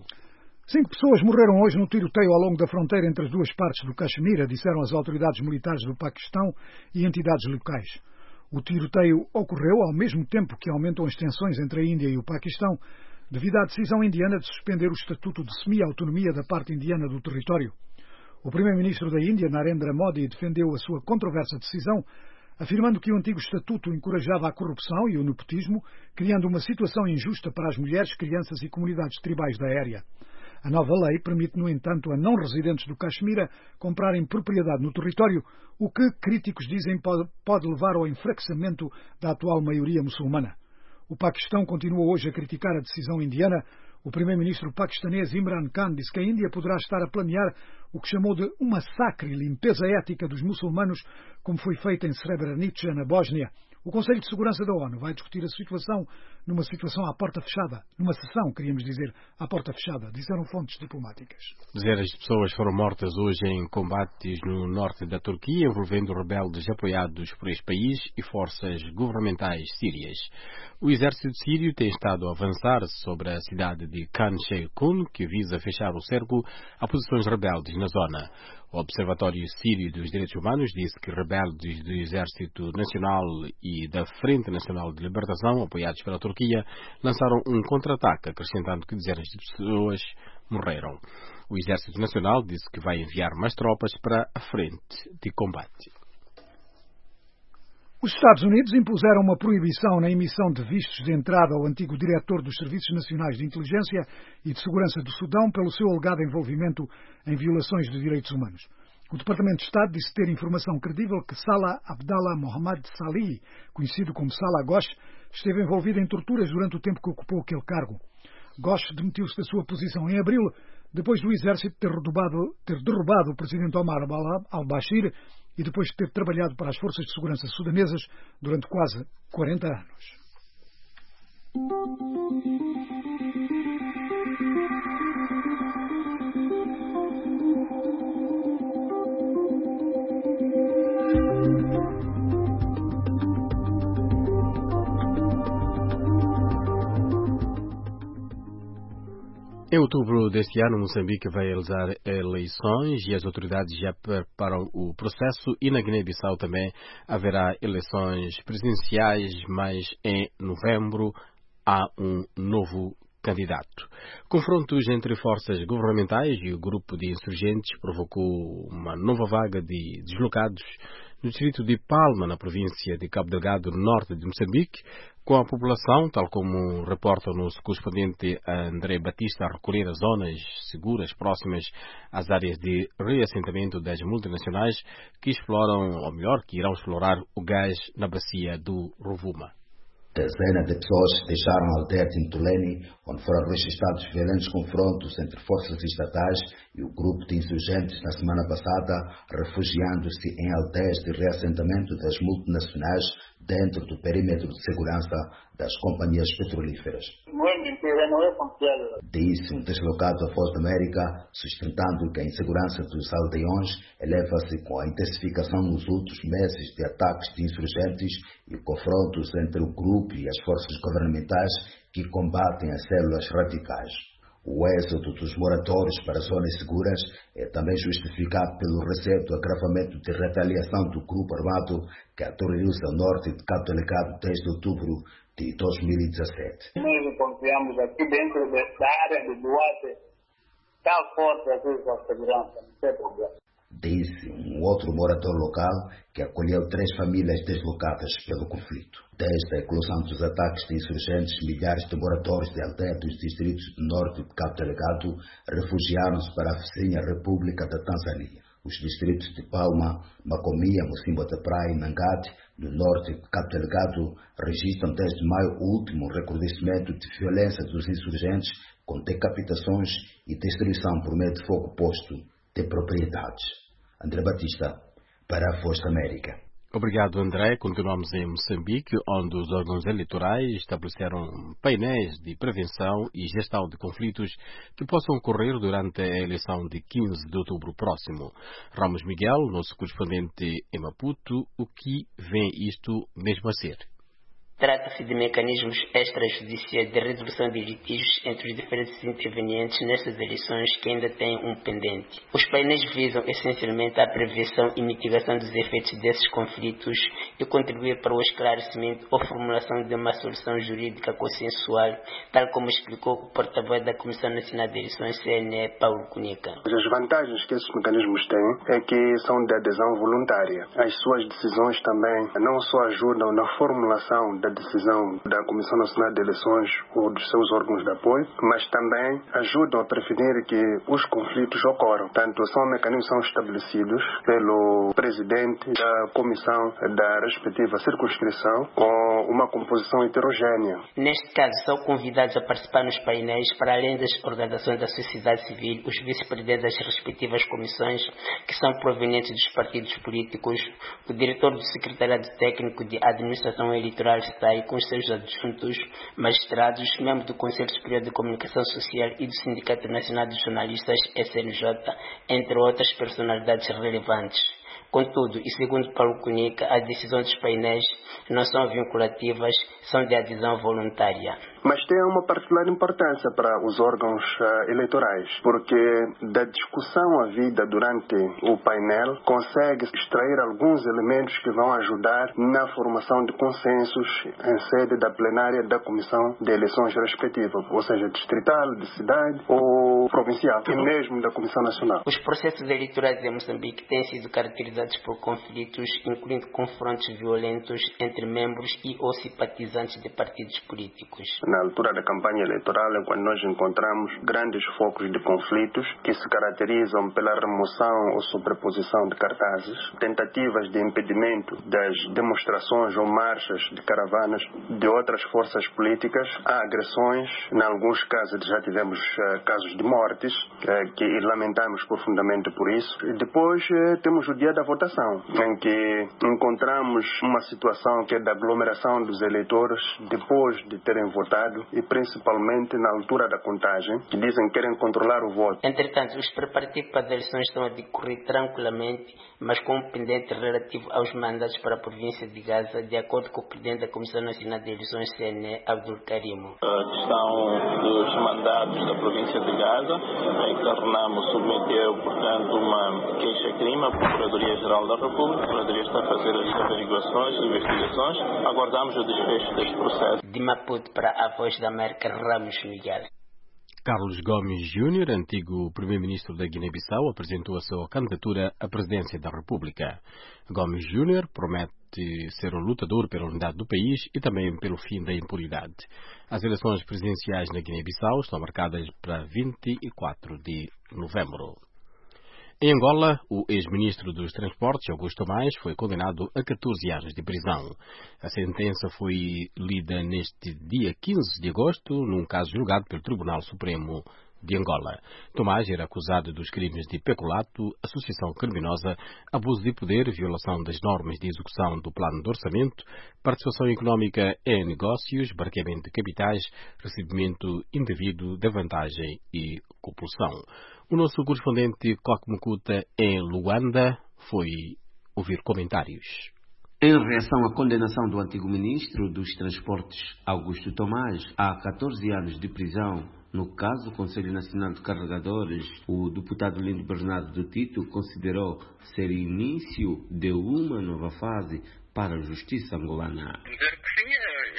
5 pessoas morreram hoje no tiroteio ao longo da fronteira entre as duas partes do Caxemira, disseram as autoridades militares do Paquistão e entidades locais. O tiroteio ocorreu ao mesmo tempo que aumentam as tensões entre a Índia e o Paquistão, devido à decisão indiana de suspender o estatuto de semi-autonomia da parte indiana do território. O primeiro-ministro da Índia, Narendra Modi, defendeu a sua controversa decisão, afirmando que o antigo estatuto encorajava a corrupção e o nepotismo, criando uma situação injusta para as mulheres, crianças e comunidades tribais da área. A nova lei permite, no entanto, a não-residentes do Caxemira comprarem propriedade no território, o que, críticos dizem, pode levar ao enfraquecimento da atual maioria muçulmana. O Paquistão continua hoje a criticar a decisão indiana. O primeiro-ministro paquistanês Imran Khan disse que a Índia poderá estar a planear o que chamou de um massacre e limpeza étnica dos muçulmanos, como foi feito em Srebrenica, na Bósnia. O Conselho de Segurança da ONU vai discutir a situação numa sessão à porta fechada, à porta fechada, disseram fontes diplomáticas. Dezenas de pessoas foram mortas hoje em combates no norte da Turquia, envolvendo rebeldes apoiados por este país e forças governamentais sírias. O exército sírio tem estado a avançar sobre a cidade de Khan Sheikhoun, que visa fechar o cerco a posições rebeldes na zona. O Observatório Sírio dos Direitos Humanos disse que rebeldes do Exército Nacional e da Frente Nacional de Libertação, apoiados pela Turquia, lançaram um contra-ataque, acrescentando que dezenas de pessoas morreram. O Exército Nacional disse que vai enviar mais tropas para a frente de combate. Os Estados Unidos impuseram uma proibição na emissão de vistos de entrada ao antigo diretor dos Serviços Nacionais de Inteligência e de Segurança do Sudão pelo seu alegado envolvimento em violações de direitos humanos. O Departamento de Estado disse ter informação credível que Salah Abdallah Mohammad Salih, conhecido como Salah Ghosh, esteve envolvido em torturas durante o tempo que ocupou aquele cargo. Ghosh demitiu-se da sua posição em abril, depois do exército ter derrubado o presidente Omar al-Bashir e depois de ter trabalhado para as forças de segurança sudanesas durante quase 40 anos. Em outubro deste ano, Moçambique vai realizar eleições e as autoridades já preparam o processo, e na Guiné-Bissau também haverá eleições presidenciais, mas em novembro há um novo candidato. Confrontos entre forças governamentais e o grupo de insurgentes provocou uma nova vaga de deslocados no distrito de Palma, na província de Cabo Delgado, no norte de Moçambique, com a população, tal como reporta o nosso correspondente André Batista, a recolher as zonas seguras próximas às áreas de reassentamento das multinacionais que exploram, ou melhor, que irão explorar o gás na bacia do Rovuma. Dezenas de pessoas deixaram a aldeia de Ntuleni, onde foram registrados violentos confrontos entre forças estatais e o grupo de insurgentes na semana passada, refugiando-se em aldeias de reassentamento das multinacionais dentro do perímetro de segurança das companhias petrolíferas. Disse um deslocado da Voz da América, sustentando que a insegurança dos aldeões eleva-se com a intensificação nos últimos meses de ataques de insurgentes e confrontos entre o grupo e as forças governamentais que combatem as células radicais. O êxodo dos moradores para zonas seguras é também justificado pelo receio do agravamento de retaliação do grupo armado que aterroriza o norte de Cabo Delgado desde outubro de 2017. Nós encontramos aqui dentro da área de Duarte tal forte a sua segurança, não tem problema. Disse um outro morador local que acolheu 3 famílias deslocadas pelo conflito. Desde a eclosão dos ataques de insurgentes, milhares de moradores de aldeia dos distritos do norte de Cabo Delgado refugiaram-se para a vizinha República da Tanzânia. Os distritos de Palma, Macomia, Mocimboa da Praia e Nangate, no norte de Cabo Delgado, registram desde maio último um recrudescimento de violência dos insurgentes, com decapitações e destruição por meio de fogo posto de propriedades. André Batista, para a Voz da América. Obrigado, André. Continuamos em Moçambique, onde os órgãos eleitorais estabeleceram painéis de prevenção e gestão de conflitos que possam ocorrer durante a eleição de 15 de outubro próximo. Ramos Miguel, nosso correspondente em Maputo, o que vem isto mesmo a ser? Trata-se de mecanismos extrajudiciais de resolução de litígios entre os diferentes intervenientes nestas eleições que ainda têm um pendente. Os painéis visam essencialmente a prevenção e mitigação dos efeitos desses conflitos e contribuir para o esclarecimento ou formulação de uma solução jurídica consensual, tal como explicou o porta-voz da Comissão Nacional de Eleições, CNE, Paulo Cunica. As vantagens que esses mecanismos têm é que são de adesão voluntária. As suas decisões também não só ajudam na formulação da decisão da Comissão Nacional de Eleições ou dos seus órgãos de apoio, mas também ajudam a prevenir que os conflitos ocorram. Tanto são mecanismos que são estabelecidos pelo presidente da comissão da respectiva circunscrição com uma composição heterogênea. Neste caso, são convidados a participar nos painéis, para além das organizações da sociedade civil, os vice-presidentes das respectivas comissões, que são provenientes dos partidos políticos, o diretor do Secretariado Técnico de Administração Eleitoral com os seus adjuntos, magistrados, membros do Conselho Superior de Comunicação Social e do Sindicato Nacional de Jornalistas, SNJ, entre outras personalidades relevantes. Contudo, e segundo Paulo Cunica, as decisões dos painéis não são vinculativas, são de adesão voluntária. Mas tem uma particular importância para os órgãos eleitorais, porque da discussão havida durante o painel consegue extrair alguns elementos que vão ajudar na formação de consensos em sede da plenária da Comissão de Eleições respectiva, ou seja, distrital, de cidade ou provincial, e mesmo da Comissão Nacional. Os processos eleitorais em Moçambique têm sido caracterizados causados por conflitos, incluindo confrontos violentos entre membros e ou simpatizantes de partidos políticos. Na altura da campanha eleitoral é quando nós encontramos grandes focos de conflitos que se caracterizam pela remoção ou sobreposição de cartazes, tentativas de impedimento das demonstrações ou marchas de caravanas de outras forças políticas, há agressões, em alguns casos já tivemos casos de mortes, que lamentamos profundamente por isso. E depois temos o dia da votação, em que encontramos uma situação que é da aglomeração dos eleitores depois de terem votado e principalmente na altura da contagem, que dizem que querem controlar o voto. Entretanto, os preparativos para as eleições estão a decorrer tranquilamente, mas com um pendente relativo aos mandatos para a província de Gaza, de acordo com o presidente da Comissão Nacional de Eleições, CNE, Abdul Karimo. A questão dos mandatos da província de Gaza, em que a Renamo submeteu, portanto, uma queixa-crime à Procuradoria-Geral da República. A Procuradoria está a fazer as averiguações e investigações. Aguardamos o desfecho deste processo. De Maputo para a Voz da América, Ramos Miguel. Carlos Gomes Júnior, antigo primeiro-ministro da Guiné-Bissau, apresentou a sua candidatura à presidência da República. Gomes Júnior promete ser um lutador pela unidade do país e também pelo fim da impunidade. As eleições presidenciais na Guiné-Bissau estão marcadas para 24 de novembro. Em Angola, o ex-ministro dos Transportes, Augusto Tomás, foi condenado a 14 anos de prisão. A sentença foi lida neste dia 15 de agosto, num caso julgado pelo Tribunal Supremo de Angola. Tomás era acusado dos crimes de peculato, associação criminosa, abuso de poder, violação das normas de execução do plano de orçamento, participação económica em negócios, branqueamento de capitais, recebimento indevido de vantagem e compulsão. O nosso correspondente Coque Mukuta em Luanda foi ouvir comentários. Em reação à condenação do antigo ministro dos Transportes, Augusto Tomás, a 14 anos de prisão, no caso do Conselho Nacional de Carregadores, o deputado Lindo Bernardo do Tito considerou ser início de uma nova fase para a justiça angolana. Dizer que sim,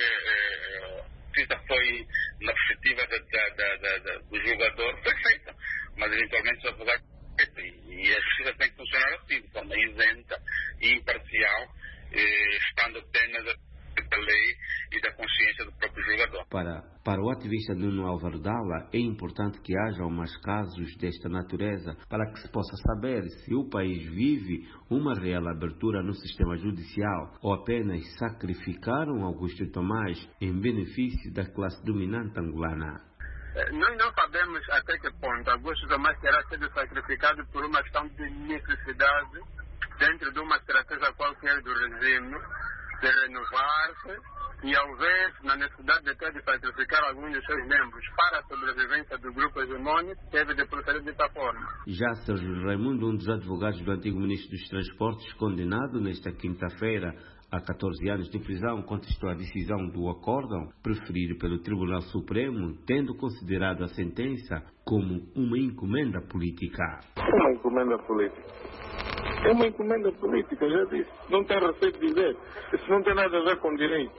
a justiça foi, na perspectiva do julgador, foi feita, mas eventualmente os advogados e a justiça tem que funcionar assim, de forma isenta e imparcial, estando apenas da lei e da consciência do próprio julgador. Para o ativista Nuno Alvardala, é importante que hajam mais casos desta natureza para que se possa saber se o país vive uma real abertura no sistema judicial ou apenas sacrificaram Augusto Tomás em benefício da classe dominante angolana. Nós não sabemos até que ponto Augusto Tomás terá sido sacrificado por uma questão de necessidade dentro de uma estratégia qualquer do regime de renovar-se e ao ver na necessidade de ter de sacrificar alguns de seus membros para a sobrevivência do grupo hegemônico, teve de proceder dessa forma. Já Sérgio Raimundo, um dos advogados do antigo ministro dos Transportes, condenado nesta quinta-feira a 14 anos de prisão, contestou a decisão do acórdão preferido pelo Tribunal Supremo, tendo considerado a sentença como uma encomenda política. Uma encomenda política. É uma encomenda política, já disse. Não tem receio de dizer. Isso não tem nada a ver com direito.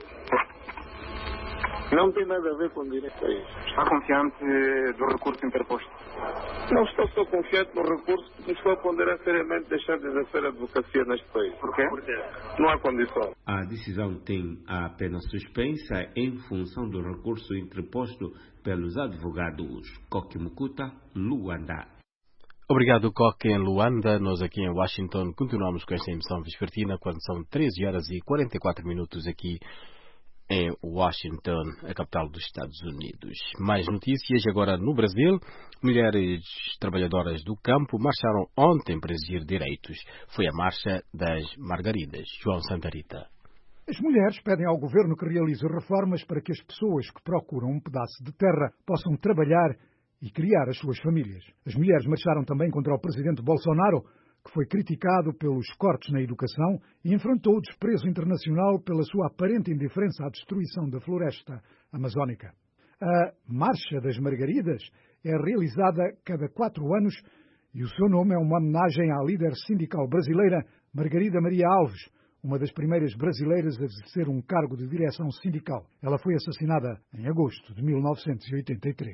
Não tem nada a ver com direito a isso. Está confiante do recurso interposto? Não estou só confiante no recurso, mas estou a ponderar seriamente deixar de exercer a advocacia neste país. Por quê? Não há condição. A decisão tem a pena suspensa em função do recurso interposto pelos advogados. Coque Mukuta, Luanda. Obrigado, Coque, em Luanda. Nós aqui em Washington continuamos com esta emissão vespertina quando são 13 horas e 44 minutos aqui em Washington, a capital dos Estados Unidos. Mais notícias agora no Brasil. Mulheres trabalhadoras do campo marcharam ontem para exigir direitos. Foi a Marcha das Margaridas. João Santarita. As mulheres pedem ao governo que realize reformas para que as pessoas que procuram um pedaço de terra possam trabalhar e criar as suas famílias. As mulheres marcharam também contra o presidente Bolsonaro, que foi criticado pelos cortes na educação e enfrentou o desprezo internacional pela sua aparente indiferença à destruição da floresta amazónica. A Marcha das Margaridas é realizada cada 4 anos e o seu nome é uma homenagem à líder sindical brasileira Margarida Maria Alves, uma das primeiras brasileiras a exercer um cargo de direção sindical. Ela foi assassinada em agosto de 1983.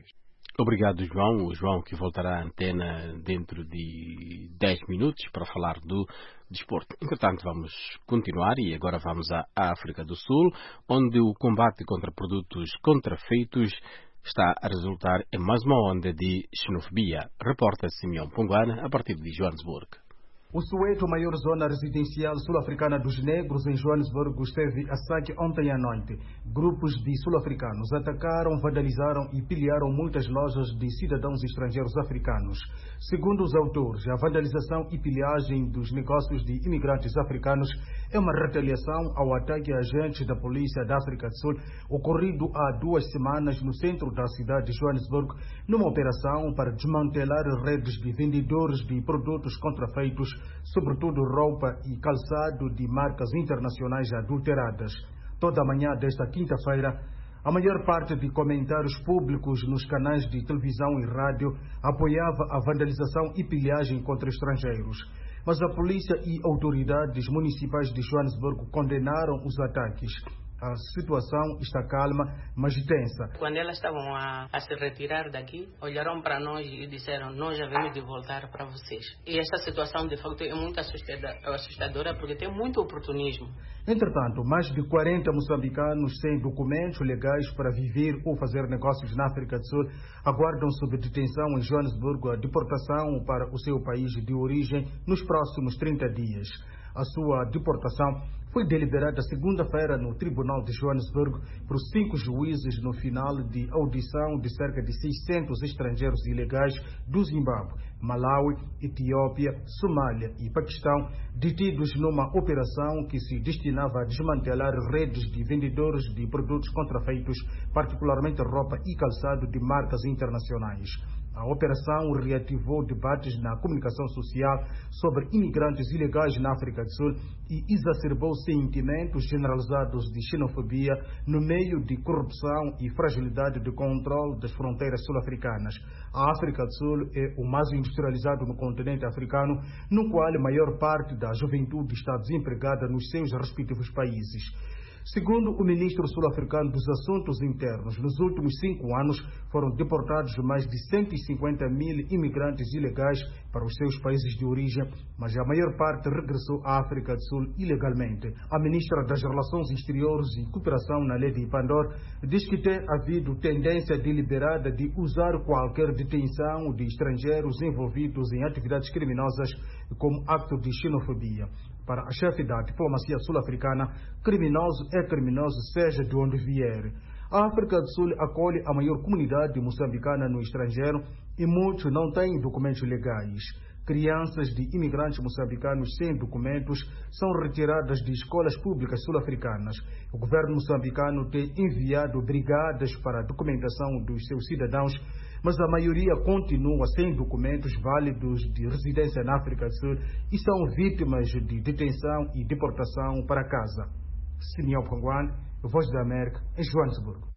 Obrigado, João. O João que voltará à antena dentro de 10 minutos para falar do desporto. Entretanto, vamos continuar e agora vamos à África do Sul, onde o combate contra produtos contrafeitos está a resultar em mais uma onda de xenofobia. Reporta Simeão Ponguana a partir de Joanesburgo. O Soweto, maior zona residencial sul-africana dos negros em Joanesburgo, esteve a saque ontem à noite. Grupos de sul-africanos atacaram, vandalizaram e pilharam muitas lojas de cidadãos estrangeiros africanos. Segundo os autores, a vandalização e pilhagem dos negócios de imigrantes africanos é uma retaliação ao ataque a agentes da Polícia da África do Sul, ocorrido há 2 semanas no centro da cidade de Joanesburgo, numa operação para desmantelar redes de vendedores de produtos contrafeitos, sobretudo roupa e calçado de marcas internacionais adulteradas. Toda a manhã desta quinta-feira, a maior parte de comentários públicos nos canais de televisão e rádio apoiava a vandalização e pilhagem contra estrangeiros. Mas a polícia e autoridades municipais de Joanesburgo condenaram os ataques. A situação está calma, mas tensa. Quando elas estavam a se retirar daqui, olharam para nós e disseram: nós já vamos de voltar para vocês. E esta situação, de facto, é muito assustadora porque tem muito oportunismo. Entretanto, mais de 40 moçambicanos sem documentos legais para viver ou fazer negócios na África do Sul aguardam sob detenção em Joanesburgo a deportação para o seu país de origem nos próximos 30 dias. A sua deportação foi deliberada segunda-feira no Tribunal de Joanesburgo por 5 juízes no final de audição de cerca de 600 estrangeiros ilegais do Zimbábue, Malawi, Etiópia, Somália e Paquistão, detidos numa operação que se destinava a desmantelar redes de vendedores de produtos contrafeitos, particularmente roupa e calçado de marcas internacionais. A operação reativou debates na comunicação social sobre imigrantes ilegais na África do Sul e exacerbou sentimentos generalizados de xenofobia no meio de corrupção e fragilidade de controle das fronteiras sul-africanas. A África do Sul é o mais industrializado no continente africano, no qual a maior parte da juventude está desempregada nos seus respectivos países. Segundo o ministro sul-africano dos Assuntos Internos, nos últimos 5 anos foram deportados mais de 150 mil imigrantes ilegais para os seus países de origem, mas a maior parte regressou à África do Sul ilegalmente. A ministra das Relações Exteriores e Cooperação, Naledi Pandor, diz que tem havido tendência deliberada de usar qualquer detenção de estrangeiros envolvidos em atividades criminosas como acto de xenofobia. Para a chefe da diplomacia sul-africana, criminoso é criminoso, seja de onde vier. A África do Sul acolhe a maior comunidade moçambicana no estrangeiro e muitos não têm documentos legais. Crianças de imigrantes moçambicanos sem documentos são retiradas de escolas públicas sul-africanas. O governo moçambicano tem enviado brigadas para a documentação dos seus cidadãos, mas a maioria continua sem documentos válidos de residência na África do Sul e são vítimas de detenção e deportação para casa. Simeão Ponguana, Voz da América, em Joanesburgo.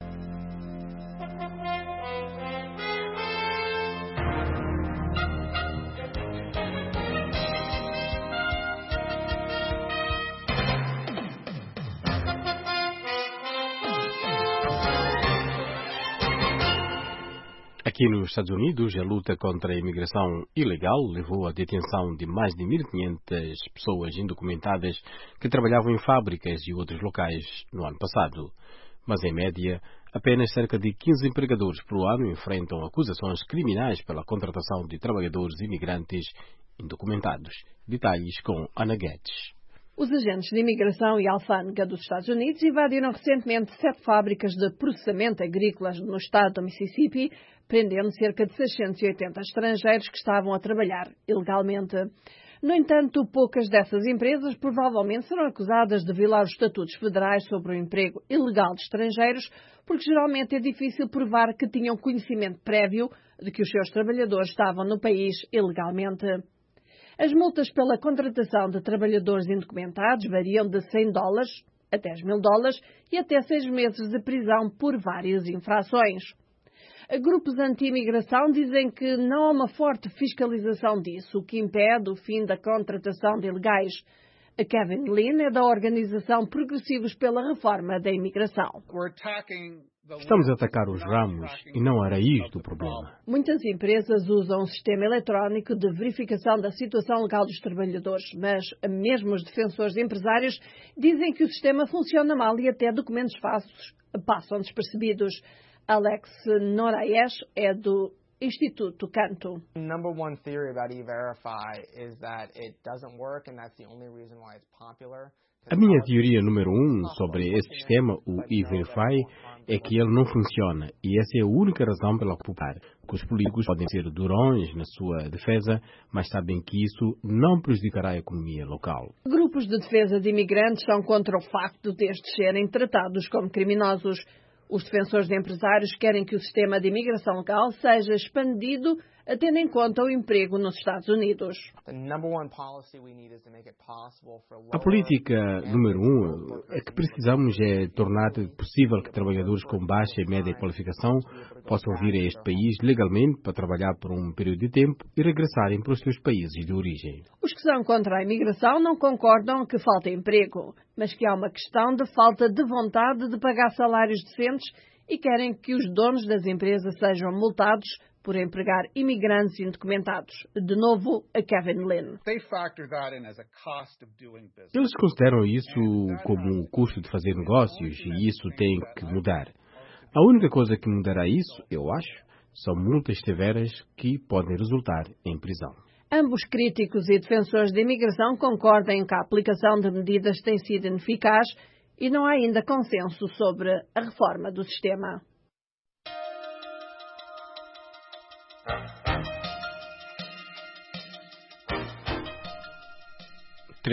Aqui nos Estados Unidos, a luta contra a imigração ilegal levou à detenção de mais de 1.500 pessoas indocumentadas que trabalhavam em fábricas e outros locais no ano passado. Mas, em média, apenas cerca de 15 empregadores por ano enfrentam acusações criminais pela contratação de trabalhadores imigrantes indocumentados. Detalhes com Ana Guedes. Os agentes de imigração e alfândega dos Estados Unidos invadiram recentemente 7 fábricas de processamento agrícolas no estado do Mississippi, prendendo cerca de 680 estrangeiros que estavam a trabalhar ilegalmente. No entanto, poucas dessas empresas provavelmente serão acusadas de violar os estatutos federais sobre o emprego ilegal de estrangeiros, porque geralmente é difícil provar que tinham conhecimento prévio de que os seus trabalhadores estavam no país ilegalmente. As multas pela contratação de trabalhadores indocumentados variam de $100 a $10.000 e até 6 meses de prisão por várias infrações. Grupos anti-imigração dizem que não há uma forte fiscalização disso, o que impede o fim da contratação de ilegais. A Kevin Lin é da organização Progressivos pela Reforma da Imigração. Estamos a atacar os ramos e não a raiz do problema. Muitas empresas usam um sistema eletrónico de verificação da situação legal dos trabalhadores, mas mesmo os defensores empresários dizem que o sistema funciona mal e até documentos falsos passam despercebidos. Alex Noraes é do Instituto Canto. Number one theory about E-Verify is that it doesn't work and that's the only reason why it's popular. A minha teoria número 1 sobre esse sistema, o E-Verify, é que ele não funciona e essa é a única razão pela popular. Que os políticos podem ser durões na sua defesa, mas sabem que isso não prejudicará a economia local. Grupos de defesa de imigrantes são contra o facto destes serem tratados como criminosos. Os defensores de empresários querem que o sistema de imigração legal seja expandido, tendo em conta o emprego nos Estados Unidos. A política número 1 é que precisamos tornar possível que trabalhadores com baixa e média qualificação possam vir a este país legalmente para trabalhar por um período de tempo e regressarem para os seus países de origem. Os que são contra a imigração não concordam que falta emprego, mas que há uma questão de falta de vontade de pagar salários decentes e querem que os donos das empresas sejam multados por empregar imigrantes indocumentados. De novo, a Kevin Lin. Eles consideram isso como o custo de fazer negócios e isso tem que mudar. A única coisa que mudará isso, eu acho, são multas severas que podem resultar em prisão. Ambos críticos e defensores da imigração concordam que a aplicação de medidas tem sido ineficaz e não há ainda consenso sobre a reforma do sistema. Às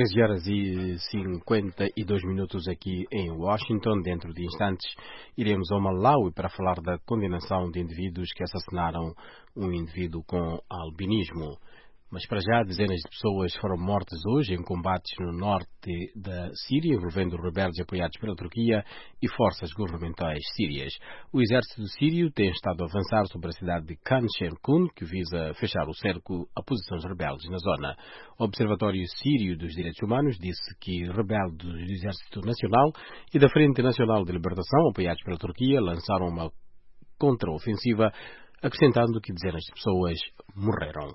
13h52 aqui em Washington. Dentro de instantes iremos ao Malawi para falar da condenação de indivíduos que assassinaram um indivíduo com albinismo. Mas para já, dezenas de pessoas foram mortas hoje em combates no norte da Síria, envolvendo rebeldes apoiados pela Turquia e forças governamentais sírias. O exército sírio tem estado a avançar sobre a cidade de Khan Sheikhoun, que visa fechar o cerco a posições rebeldes na zona. O Observatório Sírio dos Direitos Humanos disse que rebeldes do Exército Nacional e da Frente Nacional de Libertação, apoiados pela Turquia, lançaram uma contraofensiva, acrescentando que dezenas de pessoas morreram.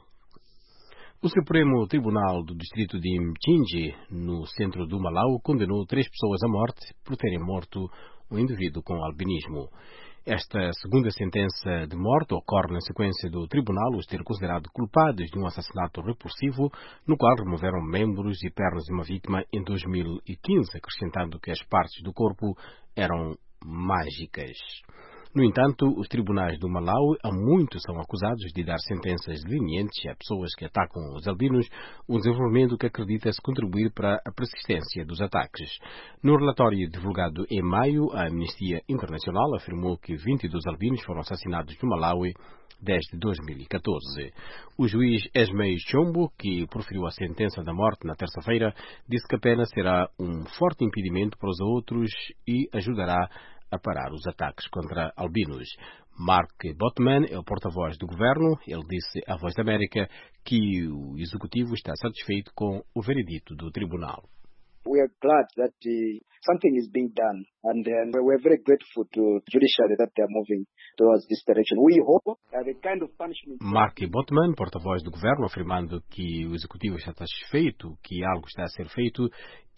O Supremo Tribunal do Distrito de Mchinji, no centro do Malawi, condenou 3 pessoas à morte por terem morto um indivíduo com albinismo. Esta segunda sentença de morte ocorre na sequência do tribunal os ter considerado culpados de um assassinato repulsivo, no qual removeram membros e pernas de uma vítima em 2015, acrescentando que as partes do corpo eram mágicas. No entanto, os tribunais do Malawi há muito são acusados de dar sentenças lenientes a pessoas que atacam os albinos, um desenvolvimento que acredita-se contribuir para a persistência dos ataques. No relatório divulgado em maio, a Amnistia Internacional afirmou que 22 albinos foram assassinados no Malawi desde 2014. O juiz Esmei Chombo, que proferiu a sentença da morte na terça-feira, disse que a pena será um forte impedimento para os outros e ajudará a parar os ataques contra albinos. Mark Botman é o porta-voz do governo. Ele disse à Voz da América que o executivo está satisfeito com o veredito do tribunal. We are glad that something is being done, and we're very grateful to the judiciary that they are moving towards this direction. We hope the kind of punishment. Mark Botman, porta-voz do governo, afirmando que o executivo está satisfeito, que algo está a ser feito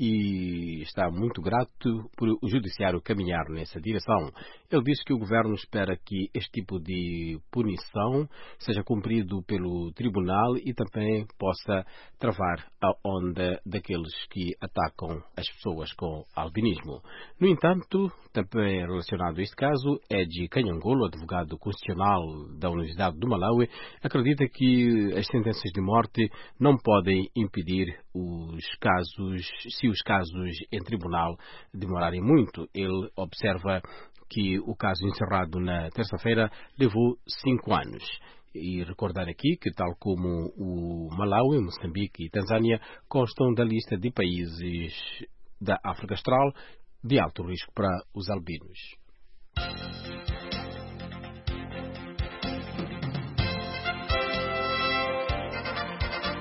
e está muito grato por o judiciário caminhar nessa direção. Ele disse que o governo espera que este tipo de punição seja cumprido pelo tribunal e também possa travar a onda daqueles que atacam as pessoas com albinismo. No entanto, também relacionado a este caso, Edi Kanyangolo, advogado constitucional da Universidade do Malawi, acredita que as sentenças de morte não podem impedir os casos, se os casos em tribunal demorarem muito. Ele observa que o caso encerrado na terça-feira levou 5 anos. E recordar aqui que, tal como o Malawi, Moçambique e Tanzânia, constam da lista de países da África Austral de alto risco para os albinos.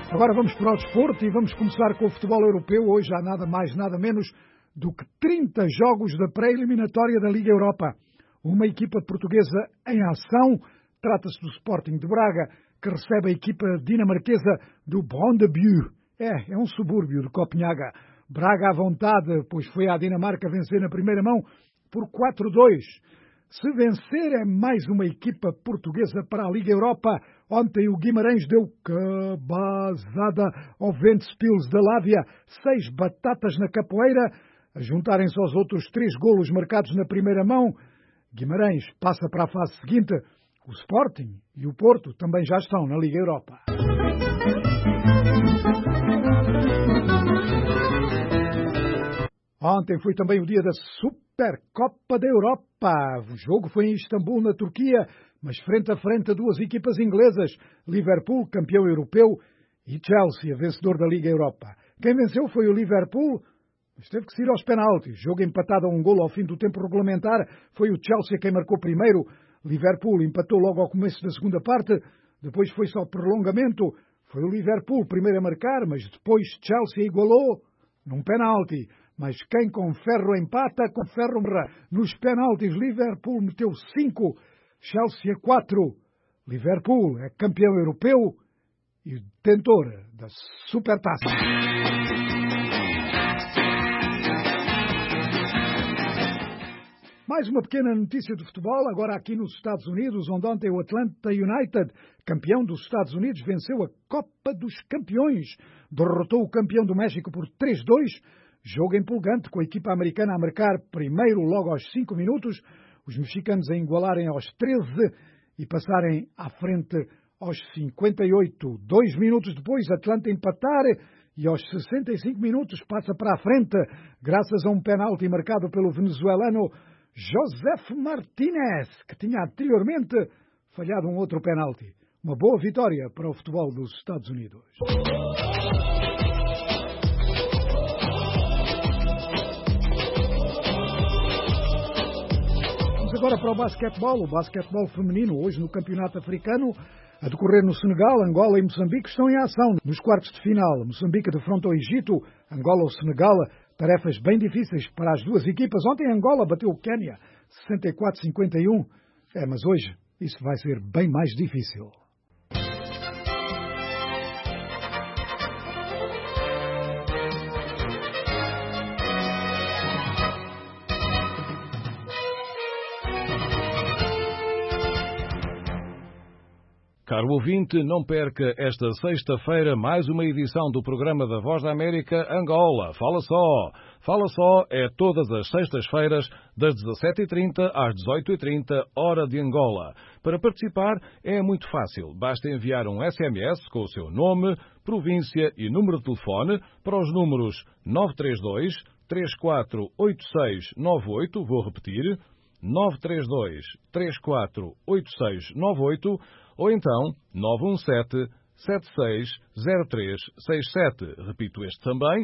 Agora vamos para o desporto e vamos começar com o futebol europeu. Hoje há nada mais, nada menos do que 30 jogos da pré-eliminatória da Liga Europa. Uma equipa portuguesa em ação. Trata-se do Sporting de Braga, que recebe a equipa dinamarquesa do Brøndby. É um subúrbio de Copenhaga. Braga à vontade, pois foi à Dinamarca vencer na primeira mão por 4-2. Se vencer é mais uma equipa portuguesa para a Liga Europa. Ontem o Guimarães deu cabazada ao Ventspils da Lávia. 6 batatas na capoeira, a juntarem-se aos outros 3 golos marcados na primeira mão. Guimarães passa para a fase seguinte. O Sporting e o Porto também já estão na Liga Europa. Ontem foi também o dia da Supercopa da Europa. O jogo foi em Istambul, na Turquia, mas frente a frente a duas equipas inglesas, Liverpool, campeão europeu, e Chelsea, vencedor da Liga Europa. Quem venceu foi o Liverpool, mas teve que ir aos penaltis. Jogo empatado a 1 golo ao fim do tempo regulamentar. Foi o Chelsea quem marcou primeiro. Liverpool empatou logo ao começo da segunda parte. Depois foi só prolongamento. Foi o Liverpool primeiro a marcar, mas depois Chelsea igualou num penalti. Mas quem com ferro empata, com ferro morra. Nos penaltis, Liverpool meteu 5, Chelsea 4. Liverpool é campeão europeu e detentor da Supertaça. Mais uma pequena notícia de futebol, agora aqui nos Estados Unidos, onde ontem o Atlanta United, campeão dos Estados Unidos, venceu a Copa dos Campeões. Derrotou o campeão do México por 3-2. Jogo empolgante, com a equipa americana a marcar primeiro logo aos 5 minutos, os mexicanos a igualarem aos 13 e passarem à frente aos 58. 2 minutos depois, Atlanta empatar e aos 65 minutos passa para a frente, graças a um penalti marcado pelo venezuelano Josef Martínez, que tinha anteriormente falhado um outro penalti. Uma boa vitória para o futebol dos Estados Unidos. Agora para o basquetebol feminino, hoje no Campeonato Africano, a decorrer no Senegal, Angola e Moçambique estão em ação nos quartos de final. Moçambique defronta o Egito, Angola ou Senegal, tarefas bem difíceis para as duas equipas. Ontem Angola bateu o Quénia 64-51, mas hoje isso vai ser bem mais difícil. Caro ouvinte, não perca esta sexta-feira mais uma edição do programa da Voz da América Angola. Fala só! Fala só é todas as sextas-feiras, das 17h30 às 18h30, hora de Angola. Para participar é muito fácil. Basta enviar um SMS com o seu nome, província e número de telefone para os números 932 348698, vou repetir, 932 348698, ou então 917-760367. Repito este também,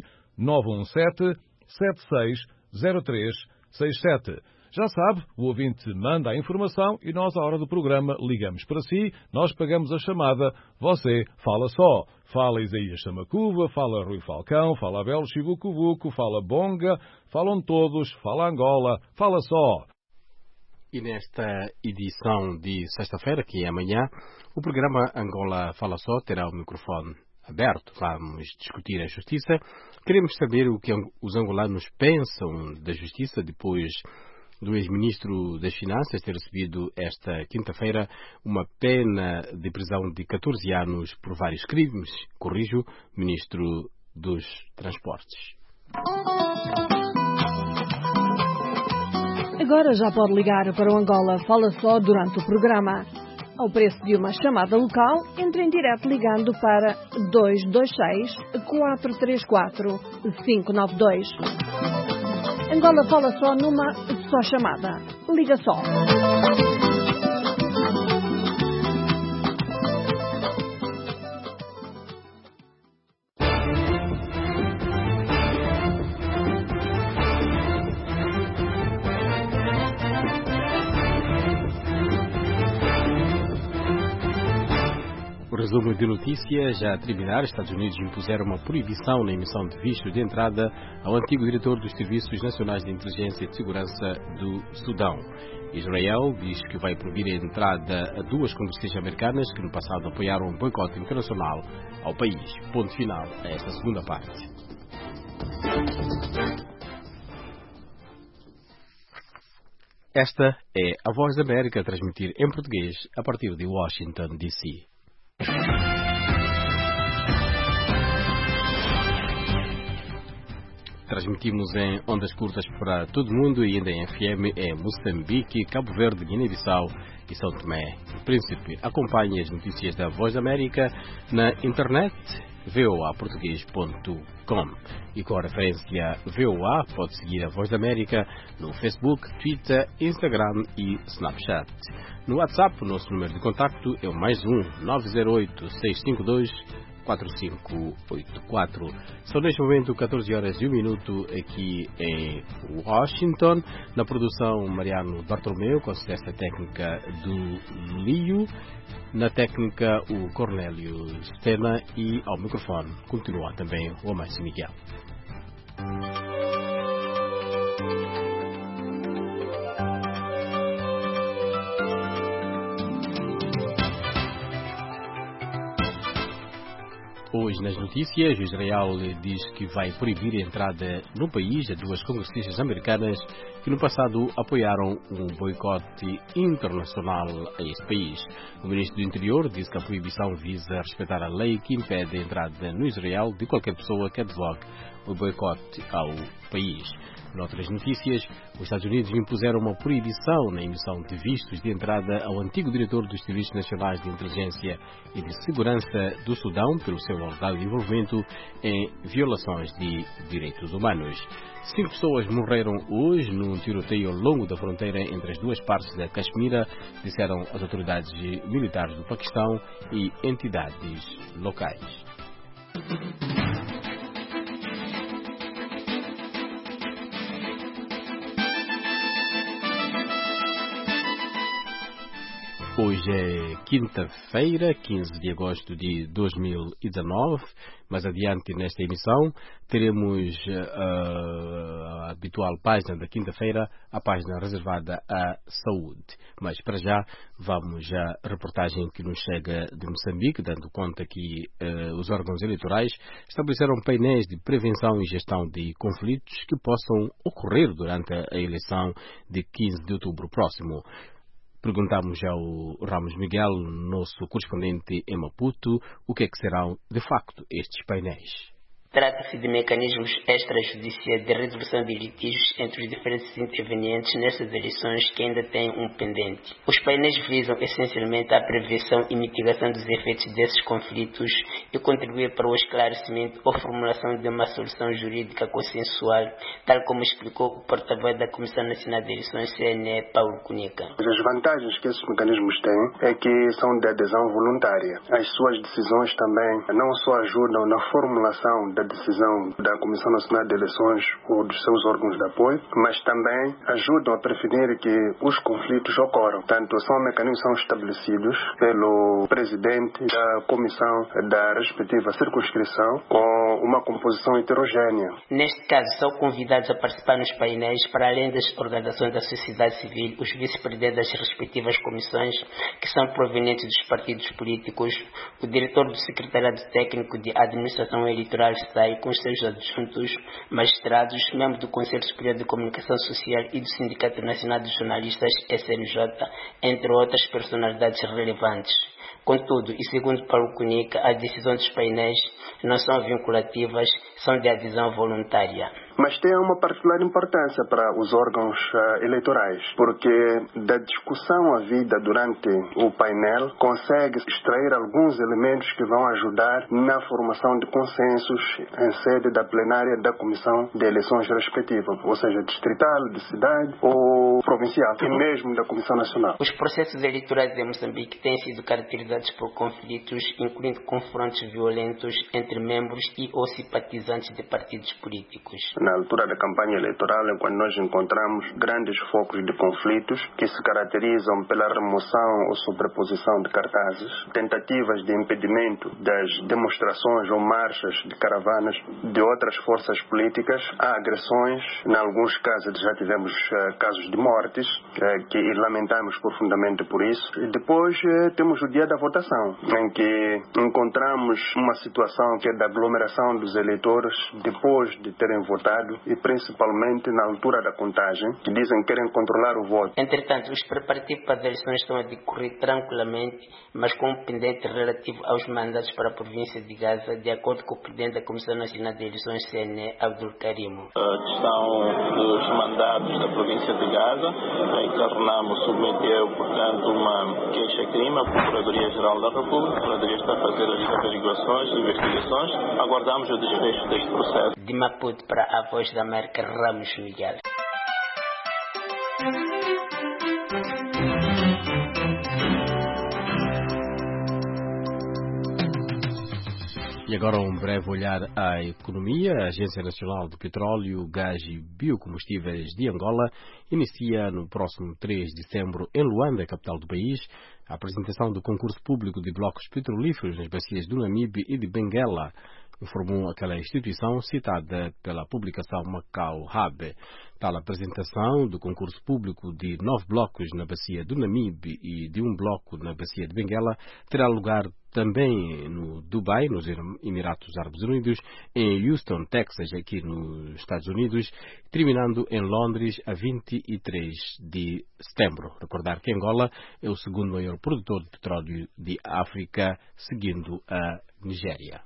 917-760367. Já sabe, o ouvinte manda a informação e nós, à hora do programa, ligamos para si, nós pagamos a chamada, você fala só. Fala Isaías Samacuva, fala Rui Falcão, fala Abel Chibucubuco, fala Bonga, falam todos, fala Angola, fala só. E nesta edição de sexta-feira, que é amanhã, o programa Angola Fala Só terá o microfone aberto. Vamos discutir a justiça. Queremos saber o que os angolanos pensam da justiça depois do ex-ministro das Finanças ter recebido esta quinta-feira uma pena de prisão de 14 anos por vários crimes. Corrijo, ministro dos Transportes. Agora já pode ligar para o Angola Fala Só durante o programa. Ao preço de uma chamada local, entre em direto ligando para 226-434-592. Angola Fala Só numa só chamada. Liga só. O Resumo de notícias. Já a terminar, Estados Unidos impuseram uma proibição na emissão de visto de entrada ao antigo diretor dos Serviços Nacionais de Inteligência e de Segurança do Sudão. Israel diz que vai proibir a entrada a 2 congressistas americanas que no passado apoiaram um boicote internacional ao país. Ponto final a esta segunda parte. Esta é a Voz da América a transmitir em português a partir de Washington, D.C. Transmitimos em ondas curtas para todo o mundo e ainda em FM em Moçambique, Cabo Verde, Guiné-Bissau e São Tomé e Príncipe. Acompanhe as notícias da Voz da América na internet voaportuguês.com e com a referência VOA pode seguir a Voz da América no Facebook, Twitter, Instagram e Snapchat. No WhatsApp, o nosso número de contacto é o +1 908 652 4584. São neste momento 14 horas e 1 minuto aqui em Washington. Na produção, Mariano Bartolomeu, com assistência técnica do Lío. Na técnica, o Cornélio Stena e ao microfone continua também o Amâncio Miguel. Hoje nas notícias, Israel diz que vai proibir a entrada no país de 2 congressistas americanas que no passado apoiaram um boicote internacional a esse país. O ministro do Interior diz que a proibição visa respeitar a lei que impede a entrada no Israel de qualquer pessoa que advogue o boicote ao país. Noutras notícias, os Estados Unidos impuseram uma proibição na emissão de vistos de entrada ao antigo diretor dos Serviços Nacionais de Inteligência e de Segurança do Sudão pelo seu alegado envolvimento em violações de direitos humanos. 5 pessoas morreram hoje num tiroteio ao longo da fronteira entre as 2 partes da Caxemira, disseram as autoridades militares do Paquistão e entidades locais. Hoje é quinta-feira, 15 de agosto de 2019. Mais adiante nesta emissão teremos a habitual página da quinta-feira, a página reservada à saúde. Mas para já vamos à reportagem que nos chega de Moçambique, dando conta que os órgãos eleitorais estabeleceram painéis de prevenção e gestão de conflitos que possam ocorrer durante a eleição de 15 de outubro próximo. Perguntamos ao Ramos Miguel, nosso correspondente em Maputo, o que é que serão, de facto, estes painéis. Trata-se de mecanismos extrajudiciais de resolução de litígios entre os diferentes intervenientes nestas eleições que ainda têm um pendente. Os painéis visam essencialmente a prevenção e mitigação dos efeitos desses conflitos e contribuir para o esclarecimento ou formulação de uma solução jurídica consensual, tal como explicou o porta-voz da Comissão Nacional de Eleições, CNE, Paulo Cunica. As vantagens que esses mecanismos têm é que são de adesão voluntária. As suas decisões também não só ajudam na formulação da decisão da Comissão Nacional de Eleições ou dos seus órgãos de apoio, mas também ajudam a prevenir que os conflitos ocorram. Portanto, são mecanismos que são estabelecidos pelo presidente da comissão da respectiva circunscrição com uma composição heterogênea. Neste caso, são convidados a participar nos painéis, para além das organizações da sociedade civil, os vice-presidentes das respectivas comissões, que são provenientes dos partidos políticos, o diretor do Secretariado Técnico de Administração Eleitoral com os seus adjuntos, magistrados, membros do Conselho Superior de Comunicação Social e do Sindicato Nacional dos Jornalistas, SNJ, entre outras personalidades relevantes. Contudo, e segundo Paulo Cunica, as decisões dos painéis não são vinculativas, são de adesão voluntária. Mas tem uma particular importância para os órgãos eleitorais, porque da discussão havida durante o painel consegue extrair alguns elementos que vão ajudar na formação de consensos em sede da plenária da Comissão de Eleições respectiva, ou seja, distrital, de cidade ou provincial, e mesmo da Comissão Nacional. Os processos eleitorais de Moçambique têm sido caracterizados por conflitos, incluindo confrontos violentos entre membros e ou simpatizantes simpatizantes de partidos políticos. Na altura da campanha eleitoral é quando nós encontramos grandes focos de conflitos que se caracterizam pela remoção ou sobreposição de cartazes, tentativas de impedimento das demonstrações ou marchas de caravanas de outras forças políticas, há agressões, em alguns casos já tivemos casos de mortes, que lamentamos profundamente por isso. E depois temos o dia da votação, em que encontramos uma situação que é da aglomeração dos eleitores depois de terem votado e principalmente na altura da contagem, que dizem que querem controlar o voto. Entretanto, os preparativos para as eleições estão a decorrer tranquilamente, mas com um pendente relativo aos mandatos para a província de Gaza, de acordo com o presidente da Comissão Nacional de Eleições, CNE, Abdul Karim. A questão dos mandatos da província de Gaza, em que a RENAMO submeteu, portanto, uma queixa-crime à Procuradoria-Geral da República. A Procuradoria está a fazer as averiguações e investigações. Aguardamos o desfecho deste processo. De Maputo para a Voz da América, Ramos Miguel. E agora um breve olhar à economia. A Agência Nacional do Petróleo, Gás e Biocombustíveis de Angola inicia no próximo 3 de setembro em Luanda, capital do país, a apresentação do concurso público de blocos petrolíferos nas bacias do Namibe e de Benguela, informou aquela instituição citada pela publicação Macau Hub. Tal apresentação do concurso público de 9 blocos na bacia do Namibe e de um bloco na bacia de Benguela terá lugar também no Dubai, nos Emirados Árabes Unidos, em Houston, Texas, aqui nos Estados Unidos, terminando em Londres a 23 de setembro. Recordar que Angola é o segundo maior produtor de petróleo de África, seguindo a Nigéria.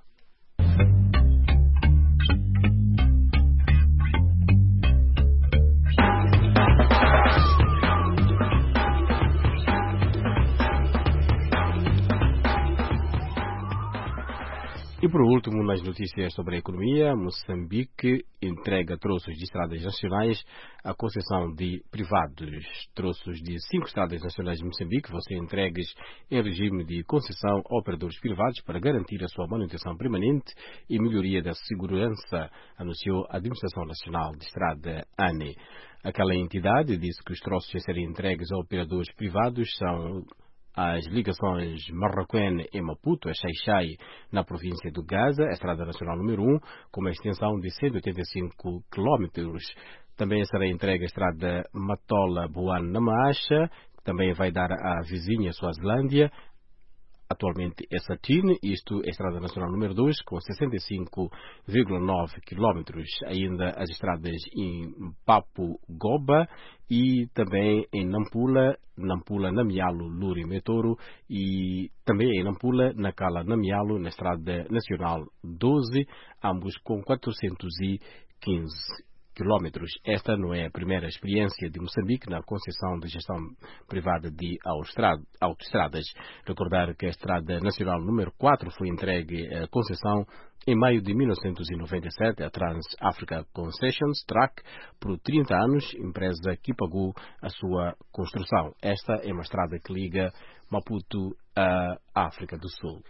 E por último, nas notícias sobre a economia, Moçambique entrega troços de estradas nacionais à concessão de privados. Troços de 5 estradas nacionais de Moçambique vão ser entregues em regime de concessão a operadores privados para garantir a sua manutenção permanente e melhoria da segurança, anunciou a Administração Nacional de Estrada, ANE. Aquela entidade disse que os troços a serem entregues a operadores privados são as ligações Marroquém e Maputo, a Xai-Xai, na província do Gaza, a Estrada Nacional número 1, com uma extensão de 185 km. Também será entregue a Estrada Matola-Buan-Namaacha, que também vai dar à vizinha Suazilândia. Atualmente é Satine, isto é a Estrada Nacional número 2, com 65,9 km. Ainda as estradas em Papo-Goba e também em Nampula, Namialo, Luri, Metoro e também em Nampula, Nacala, Namialo, na Estrada Nacional 12, ambos com 415 quilómetros. Esta não é a primeira experiência de Moçambique na concessão de gestão privada de autoestradas. Recordar que a Estrada Nacional número 4 foi entregue à concessão em maio de 1997 a Trans-Africa Concessions Track por 30 anos, empresa que pagou a sua construção. Esta é uma estrada que liga Maputo à África do Sul.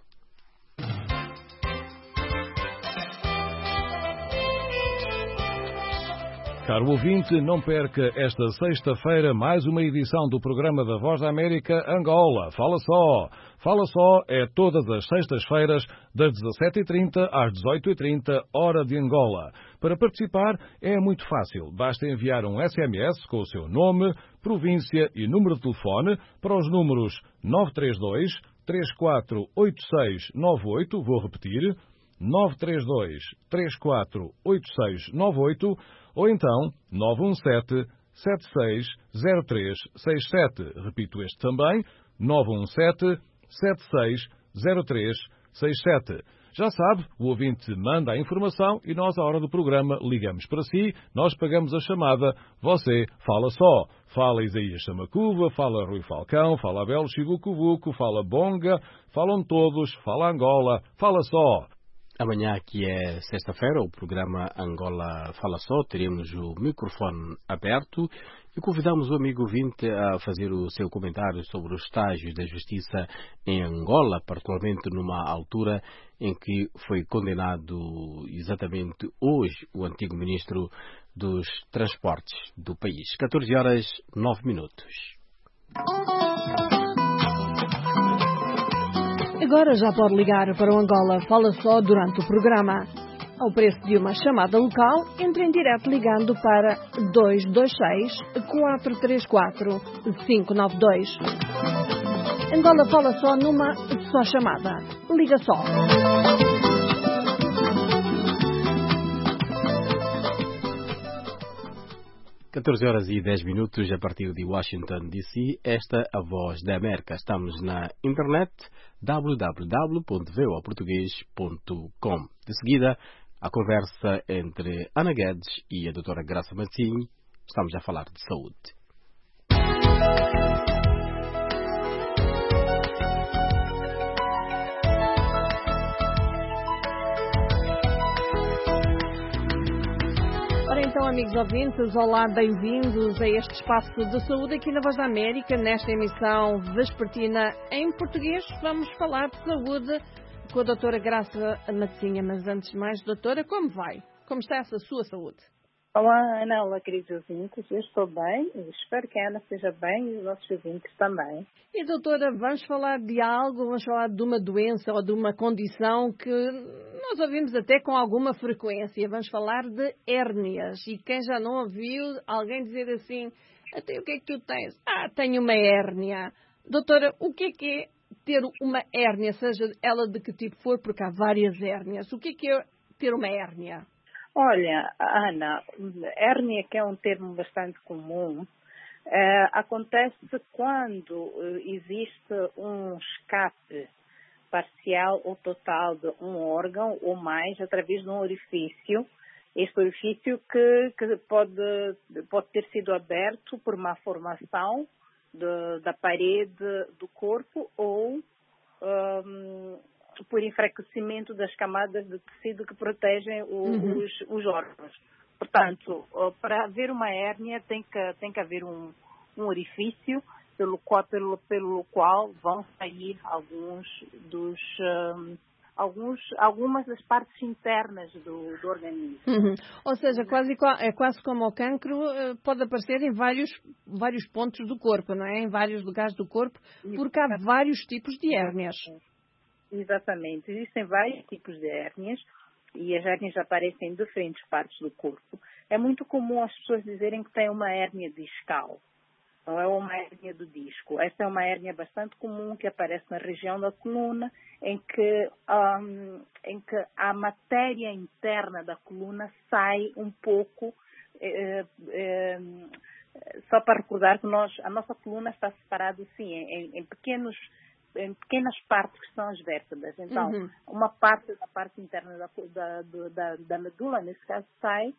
Caro ouvinte, não perca esta sexta-feira mais uma edição do programa da Voz da América Angola. Fala só! Fala só é todas as sextas-feiras, das 17h30 às 18h30, hora de Angola. Para participar é muito fácil. Basta enviar um SMS com o seu nome, província e número de telefone para os números 932 348698, vou repetir, 932 348698, ou então 917-760367. Repito este também, 917-760367. Já sabe, o ouvinte manda a informação e nós, à hora do programa, ligamos para si, nós pagamos a chamada, você fala só. Fala Isaías Chamacuva, fala Rui Falcão, fala Abel Chivucuvuco, fala Bonga, falam todos, fala Angola, fala só. Amanhã, que é sexta-feira, o programa Angola Fala Só, teremos o microfone aberto E convidamos o amigo ouvinte a fazer o seu comentário sobre os estágios da justiça em Angola, particularmente numa altura em que foi condenado exatamente hoje o antigo ministro dos Transportes do país. 14h09. Agora já pode ligar para o Angola Fala Só durante o programa. Ao preço de uma chamada local, entre em direto ligando para 226-434-592. Angola Fala Só numa só chamada. Liga só. 14h10 a partir de Washington, D.C. Esta a Voz da América. Estamos na internet www.voaportugues.com. De seguida, a conversa entre Ana Guedes e a doutora Graça Martins. Estamos a falar de saúde. Então, amigos ouvintes, olá, bem-vindos a este espaço de saúde aqui na Voz da América, nesta emissão vespertina em português. Vamos falar de saúde com a doutora Graça Matinha, mas antes de mais, doutora, como vai? Como está essa sua saúde? Olá, Ana, olá, queridos ouvintes, eu estou bem, espero que a Ana esteja bem e os nossos ouvintes também. E doutora, vamos falar de algo, vamos falar de uma doença ou de uma condição que nós ouvimos até com alguma frequência. Vamos falar de hérnias. E quem já não ouviu alguém dizer assim, até o que é que tu tens? Tenho uma hérnia. Doutora, o que é ter uma hérnia, seja ela de que tipo for, porque há várias hérnias. O que é ter uma hérnia? Olha, Ana, hérnia, que é um termo bastante comum, acontece quando existe um escape parcial ou total de um órgão ou mais através de um orifício. Este orifício que pode ter sido aberto por uma formação da parede do corpo ou por enfraquecimento das camadas de tecido que protegem os órgãos. Portanto, para haver uma hérnia tem que haver um orifício pelo qual vão sair algumas das partes internas do organismo. Ou seja, é quase como o cancro, pode aparecer em vários pontos do corpo, não é? Em vários lugares do corpo, porque há vários tipos de hérnias. Exatamente. Existem vários tipos de hérnias e as hérnias aparecem em diferentes partes do corpo. É muito comum as pessoas dizerem que têm uma hérnia discal, não é uma hérnia do disco. Esta é uma hérnia bastante comum que aparece na região da coluna, em que a matéria interna da coluna sai um pouco. Só para recordar que a nossa coluna está separada assim, em pequenas partes que são as vértebras. Então, uma parte da parte interna da medula, nesse caso, sai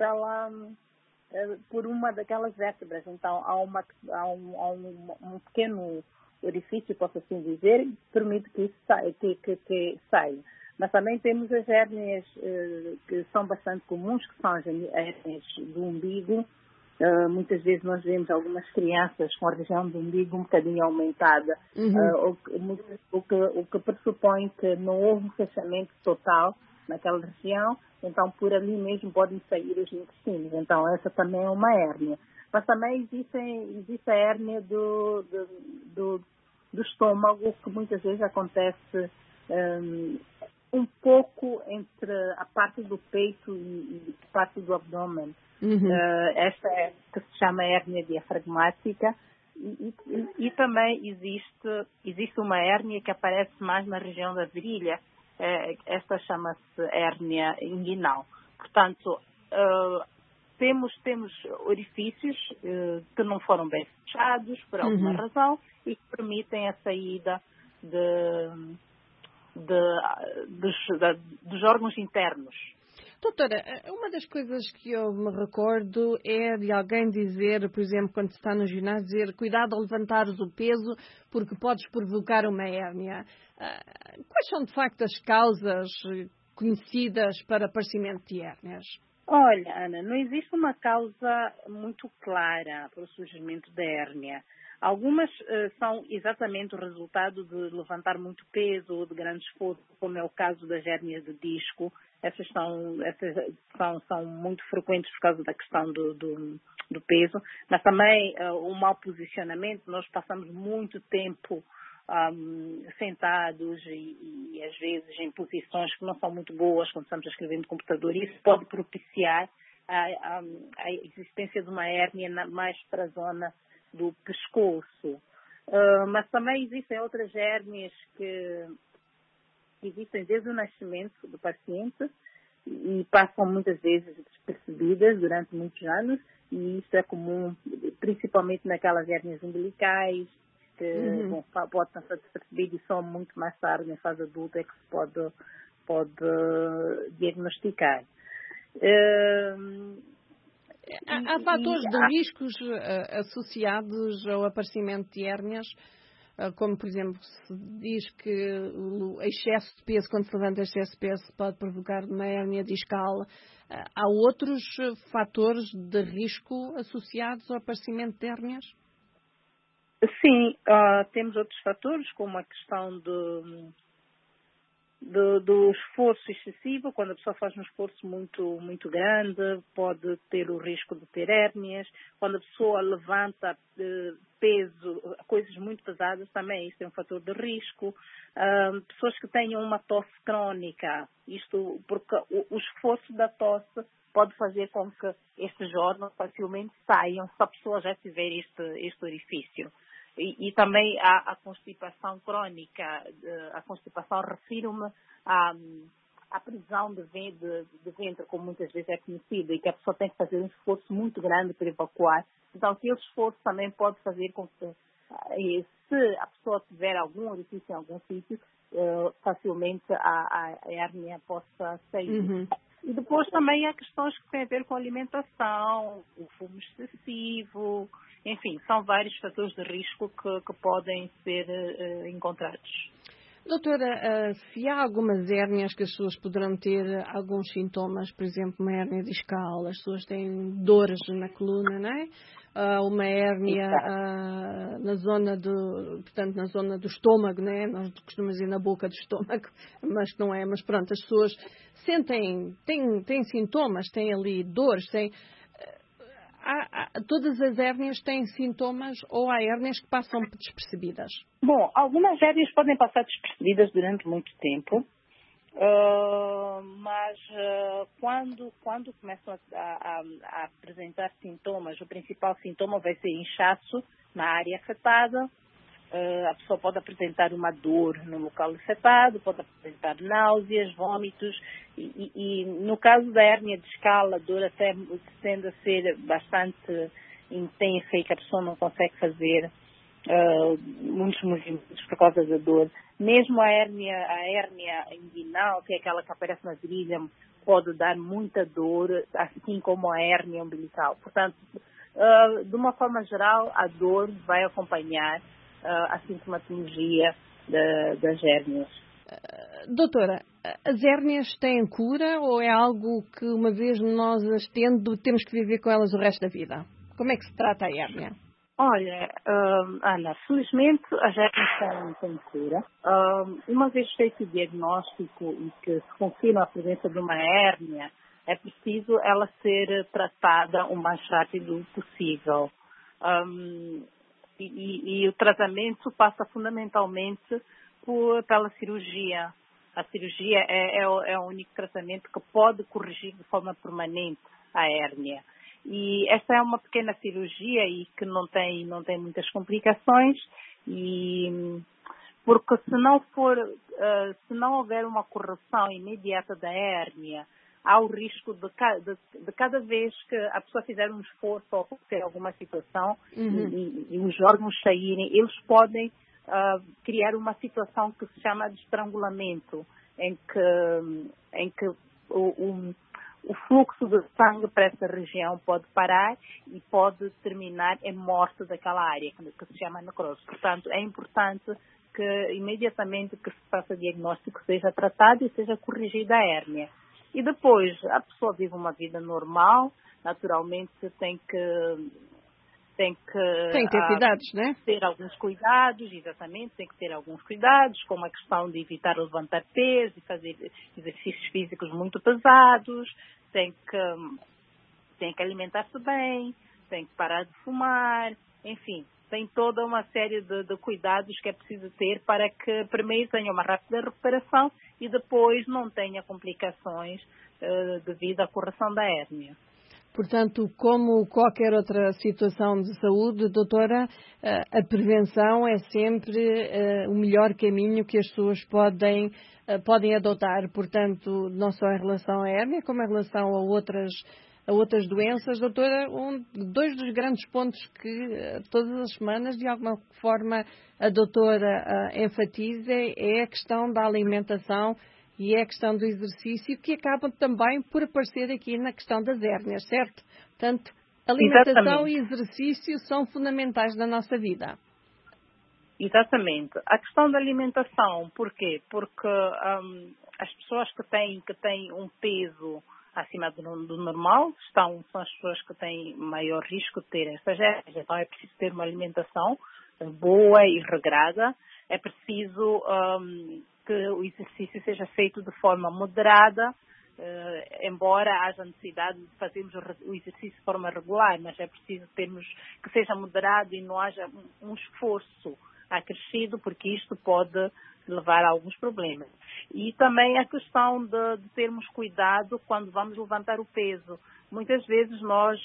por uma daquelas vértebras. Então, há um pequeno orifício, posso assim dizer, que permite que isso saia. Mas também temos as hérnias que são bastante comuns, que são as hérnias do umbigo. Muitas vezes nós vemos algumas crianças com a região do umbigo um bocadinho aumentada, o que pressupõe que não houve um fechamento total naquela região, então por ali mesmo podem sair os intestinos. Então essa também é uma hérnia. Mas também existe a hérnia do estômago, que muitas vezes acontece um pouco entre a parte do peito e a parte do abdômen. Esta é que se chama hérnia diafragmática e também existe uma hérnia que aparece mais na região da virilha. Esta chama-se hérnia inguinal. Portanto, temos orifícios que não foram bem fechados por alguma razão e que permitem a saída dos órgãos internos. Doutora, uma das coisas que eu me recordo é de alguém dizer, por exemplo, quando se está no ginásio, dizer cuidado ao levantares o peso porque podes provocar uma hérnia. Quais são, de facto, as causas conhecidas para aparecimento de hérnias? Olha, Ana, não existe uma causa muito clara para o surgimento da hérnia. Algumas são exatamente o resultado de levantar muito peso ou de grande esforço, como é o caso das hérnias de disco. Essas são muito frequentes por causa da questão do peso, mas também o mau posicionamento. Nós passamos muito tempo sentados e às vezes em posições que não são muito boas quando estamos a escrever no computador. Isso pode propiciar a existência de uma hérnia mais para a zona do pescoço. Mas também existem outras hérnias que existem desde o nascimento do paciente e passam muitas vezes despercebidas durante muitos anos, e isso é comum principalmente naquelas hérnias umbilicais, que pode passar despercebido e só muito mais tarde, na fase adulta, é que se pode diagnosticar. Há fatores de riscos associados ao aparecimento de hérnias, como, por exemplo, se diz que o excesso de peso, quando se levanta excesso de peso, pode provocar uma hérnia discal. Há outros fatores de risco associados ao aparecimento de hérnias? Sim, temos outros fatores, como a questão do esforço excessivo. Quando a pessoa faz um esforço muito, muito grande, pode ter o risco de ter hérnias. Quando a pessoa levanta peso, coisas muito pesadas, também isso é um fator de risco. Pessoas que tenham uma tosse crónica, isto porque o esforço da tosse pode fazer com que estes órgãos facilmente saiam se a pessoa já tiver este orifício. E também a constipação crónica. A constipação, refiro-me à prisão de ventre, como muitas vezes é conhecida, e que a pessoa tem que fazer um esforço muito grande para evacuar. Então, aquele esforço também pode fazer com que, se a pessoa tiver algum orifício em algum sítio, facilmente a hérnia possa sair. E depois também há questões que têm a ver com a alimentação, o fumo excessivo, enfim, são vários fatores de risco que podem ser encontrados. Doutora, se há algumas hérnias que as pessoas poderão ter alguns sintomas, por exemplo, uma hérnia discal, as pessoas têm dores na coluna, não é? Uma hérnia na zona na zona do estômago, não é? Nós costumamos dizer na boca do estômago, mas não é. Mas pronto, as pessoas têm sintomas, têm ali dores, todas as hérnias têm sintomas ou há hérnias que passam despercebidas? Bom, algumas hérnias podem passar despercebidas durante muito tempo, mas quando começam a apresentar sintomas, o principal sintoma vai ser inchaço na área afetada. A pessoa pode apresentar uma dor no local afetado, pode apresentar náuseas, vômitos, e no caso da hérnia discal, a dor até tende a ser bastante intensa e que a pessoa não consegue fazer muitos movimentos por causa da dor. Mesmo a hérnia inguinal, que é aquela que aparece na virilha, pode dar muita dor, assim como a hérnia umbilical. Portanto, de uma forma geral, a dor vai acompanhar a sintomatologia das hérnias. Doutora, as hérnias têm cura ou é algo que, uma vez nós as tendo, temos que viver com elas o resto da vida? Como é que se trata a hérnia? Olha, Ana, felizmente as hérnias têm cura. Uma vez feito o diagnóstico e que se confirma a presença de uma hérnia, é preciso ela ser tratada o mais rápido possível. E o tratamento passa fundamentalmente pela cirurgia. A cirurgia é o único tratamento que pode corrigir de forma permanente a hérnia. E esta é uma pequena cirurgia e que não tem muitas complicações, e porque se não houver uma correção imediata da hérnia, há o risco de cada vez que a pessoa fizer um esforço ou ter alguma situação e os órgãos saírem, eles podem criar uma situação que se chama de estrangulamento, em que o fluxo de sangue para essa região pode parar e pode terminar em morte daquela área, que se chama necrose. Portanto, é importante que imediatamente que se faça diagnóstico seja tratado e seja corrigida a hérnia. E depois, a pessoa vive uma vida normal, naturalmente tem que ter cuidados, né? Ter alguns cuidados, exatamente, tem que ter alguns cuidados, como a questão de evitar levantar peso e fazer exercícios físicos muito pesados, tem que alimentar-se bem, tem que parar de fumar, enfim, tem toda uma série de cuidados que é preciso ter para que primeiro tenha uma rápida recuperação e depois não tenha complicações devido à correção da hérnia. Portanto, como qualquer outra situação de saúde, doutora, a prevenção é sempre o melhor caminho que as pessoas podem adotar. Portanto, não só em relação à hérnia, como em relação a outras doenças. Doutora, dois dos grandes pontos que todas as semanas, de alguma forma, a doutora enfatiza é a questão da alimentação e é a questão do exercício, que acabam também por aparecer aqui na questão das hérnias, certo? Portanto, alimentação e exercício são fundamentais na nossa vida. Exatamente. A questão da alimentação, porquê? Porque as pessoas que têm um peso acima do normal são as pessoas que têm maior risco de ter estas hérnias. Então é preciso ter uma alimentação boa e regrada. É preciso que o exercício seja feito de forma moderada, embora haja necessidade de fazermos o exercício de forma regular, mas é preciso que seja moderado e não haja um esforço acrescido, porque isto pode levar a alguns problemas. E também a questão de termos cuidado quando vamos levantar o peso. Muitas vezes nós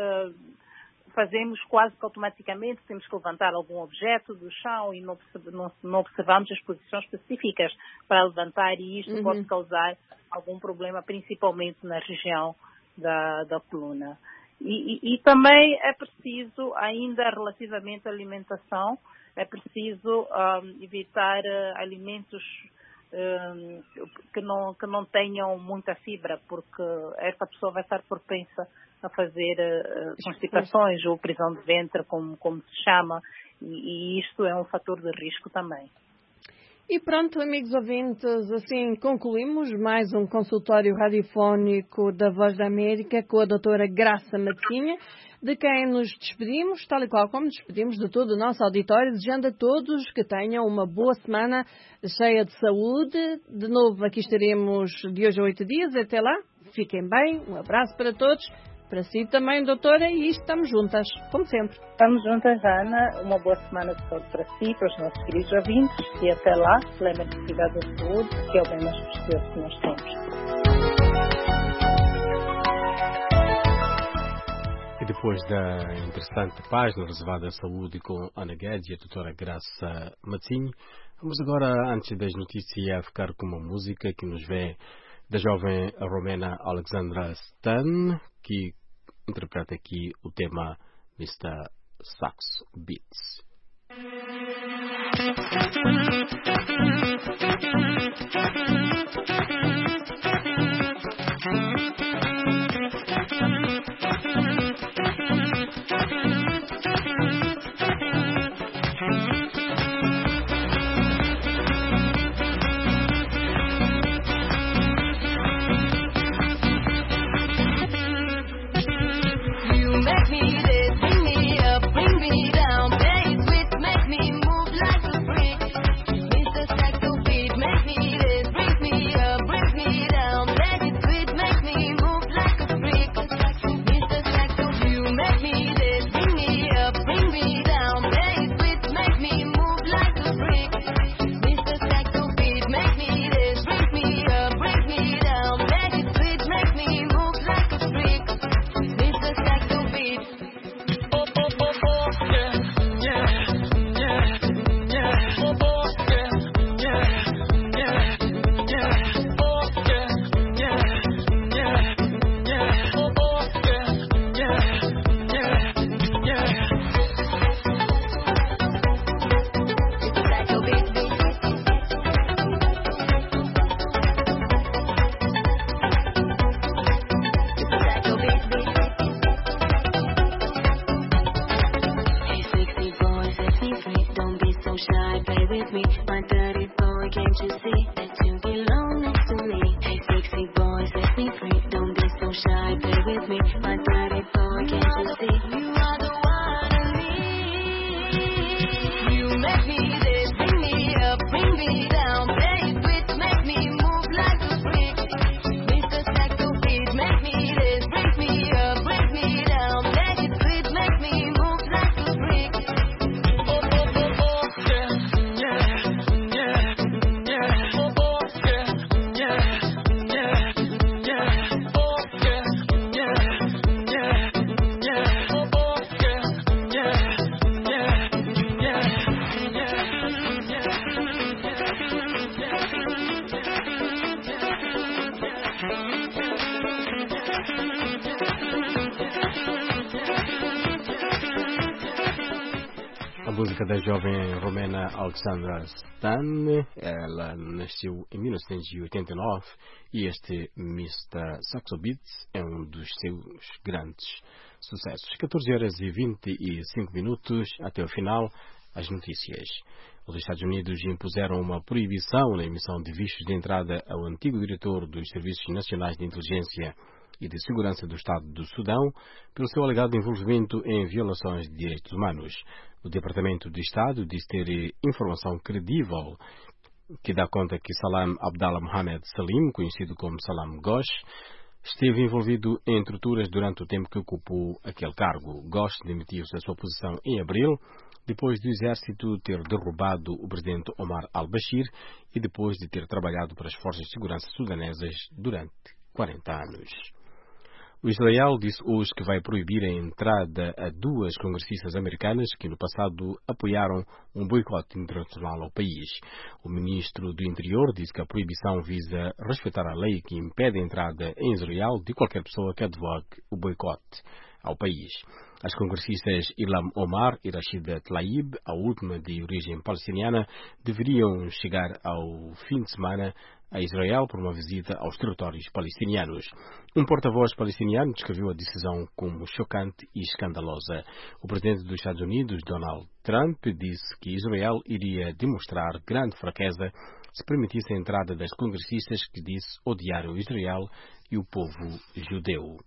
fazemos quase que automaticamente, temos que levantar algum objeto do chão e não observamos as posições específicas para levantar, e isto pode causar algum problema, principalmente na região da coluna. E também é preciso, ainda relativamente à alimentação, é preciso evitar alimentos que não tenham muita fibra, porque essa pessoa vai estar propensa a fazer constipações ou prisão de ventre, como se chama, e isto é um fator de risco também. E pronto, amigos ouvintes, assim concluímos mais um consultório radiofónico da Voz da América com a doutora Graça Matsinha, de quem nos despedimos, tal e qual como despedimos de todo o nosso auditório, desejando a todos que tenham uma boa semana cheia de saúde. De novo, aqui estaremos de hoje a 8 dias. Até lá, fiquem bem, um abraço para todos, para si também, doutora, e estamos juntas, como sempre. Estamos juntas, Ana. Uma boa semana de saúde para si, para os nossos queridos ouvintes, e até lá, lembre-se de cuidar da saúde, que é o bem mais precioso que nós temos. E depois da interessante página reservada à saúde com Ana Guedes e a doutora Graça Matsinho, vamos agora, antes das notícias, ficar com uma música que nos vem da jovem romena Alexandra Stan, que interpreta aqui o tema Mr. Saxo Beats. Can't you see that you belong next to me? Hey, sexy boy, set me shy, play with me. My dirty boy, can't you see? You are the one I need. You make me this, bring me up, bring me down. Play it with, make me move like a freak. Mr. Psycho Beat, make me this, bring me up, bring me down. Make it sweet, make me move like a freak. Oh, oh, oh, oh, yeah, yeah, yeah, yeah. Oh, oh, yeah, yeah, yeah, yeah. Oh, yeah, yeah, yeah, yeah. Oh, oh, yeah, yeah, A música da jovem romena Alexandra Stan, ela nasceu em 1989 e este Mr. Saxo Beats é um dos seus grandes sucessos. 14 horas e 25 minutos até o final, as notícias. Os Estados Unidos impuseram uma proibição na emissão de vistos de entrada ao antigo diretor dos Serviços Nacionais de Inteligência e de Segurança do Estado do Sudão pelo seu alegado envolvimento em violações de direitos humanos. O Departamento de Estado diz ter informação credível que dá conta que Salam Abdallah Mohamed Salim, conhecido como Salam Ghosh, esteve envolvido em torturas durante o tempo que ocupou aquele cargo. Ghosh demitiu-se da sua posição em abril, depois do exército ter derrubado o presidente Omar al-Bashir e depois de ter trabalhado para as forças de segurança sudanesas durante 40 anos. O Israel disse hoje que vai proibir a entrada a duas congressistas americanas que no passado apoiaram um boicote internacional ao país. O ministro do Interior disse que a proibição visa respeitar a lei que impede a entrada em Israel de qualquer pessoa que advogue o boicote ao país. As congressistas Ilham Omar e Rashida Tlaib, a última de origem palestiniana, deveriam chegar ao fim de semana a Israel por uma visita aos territórios palestinianos. Um porta-voz palestiniano descreveu a decisão como chocante e escandalosa. O presidente dos Estados Unidos, Donald Trump, disse que Israel iria demonstrar grande fraqueza se permitisse a entrada das congressistas que disse odiaram Israel e o povo judeu.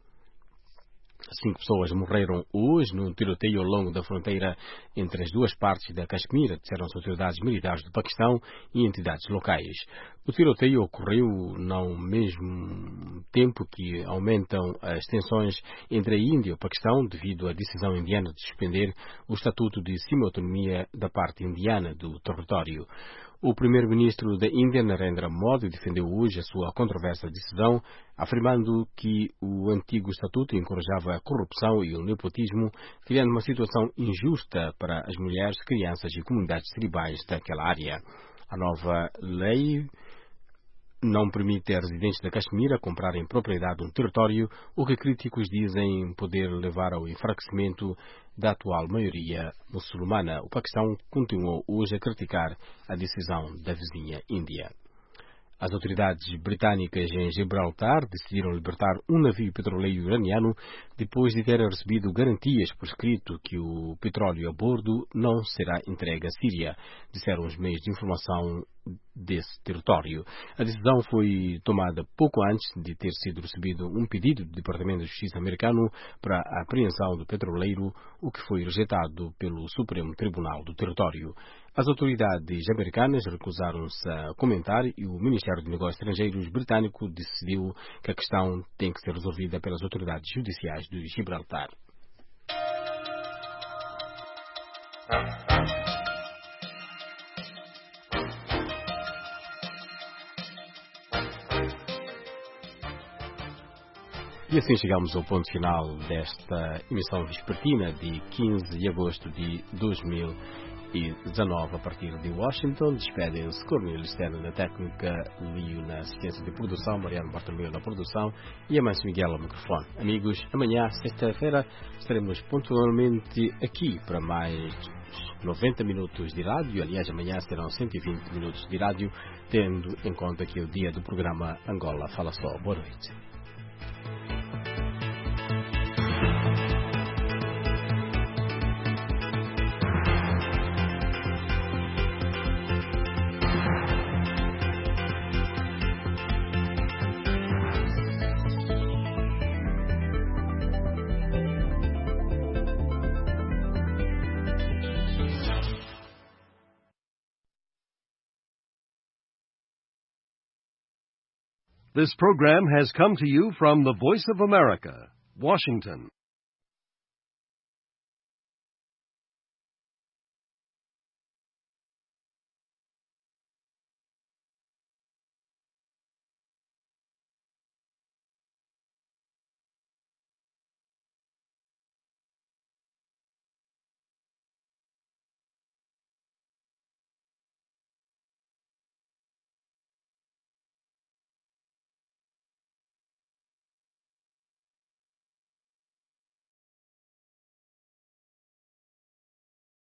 5 pessoas morreram hoje num tiroteio ao longo da fronteira entre as duas partes da Caxemira, disseram as autoridades militares do Paquistão e entidades locais. O tiroteio ocorreu no mesmo tempo que aumentam as tensões entre a Índia e o Paquistão devido à decisão indiana de suspender o Estatuto de Semi-Autonomia da parte indiana do território. O primeiro-ministro da Índia, Narendra Modi, defendeu hoje a sua controversa decisão, afirmando que o antigo estatuto encorajava a corrupção e o nepotismo, criando uma situação injusta para as mulheres, crianças e comunidades tribais daquela área. A nova lei não permite a residentes da Caxemira comprarem propriedade de um território, o que críticos dizem poder levar ao enfraquecimento da atual maioria muçulmana. O Paquistão continuou hoje a criticar a decisão da vizinha Índia. As autoridades britânicas em Gibraltar decidiram libertar um navio petroleiro iraniano depois de terem recebido garantias por escrito que o petróleo a bordo não será entregue à Síria, disseram os meios de informação desse território. A decisão foi tomada pouco antes de ter sido recebido um pedido do Departamento de Justiça americano para a apreensão do petroleiro, o que foi rejeitado pelo Supremo Tribunal do Território. As autoridades americanas recusaram-se a comentar e o Ministério de Negócios Estrangeiros britânico decidiu que a questão tem que ser resolvida pelas autoridades judiciais de Gibraltar. E assim chegamos ao ponto final desta emissão vespertina de 15 de agosto de 2019. A partir de Washington, despedem-se Cornélio Steno na técnica, Lio na assistência de produção, Mariano Bartolomeu na produção e Amâncio Miguel ao microfone. Amigos, amanhã, sexta-feira, estaremos pontualmente aqui para mais 90 minutos de rádio. Aliás, amanhã serão 120 minutos de rádio, tendo em conta que é o dia do programa Angola Fala Só. Boa noite. This program has come to you from the Voice of America, Washington.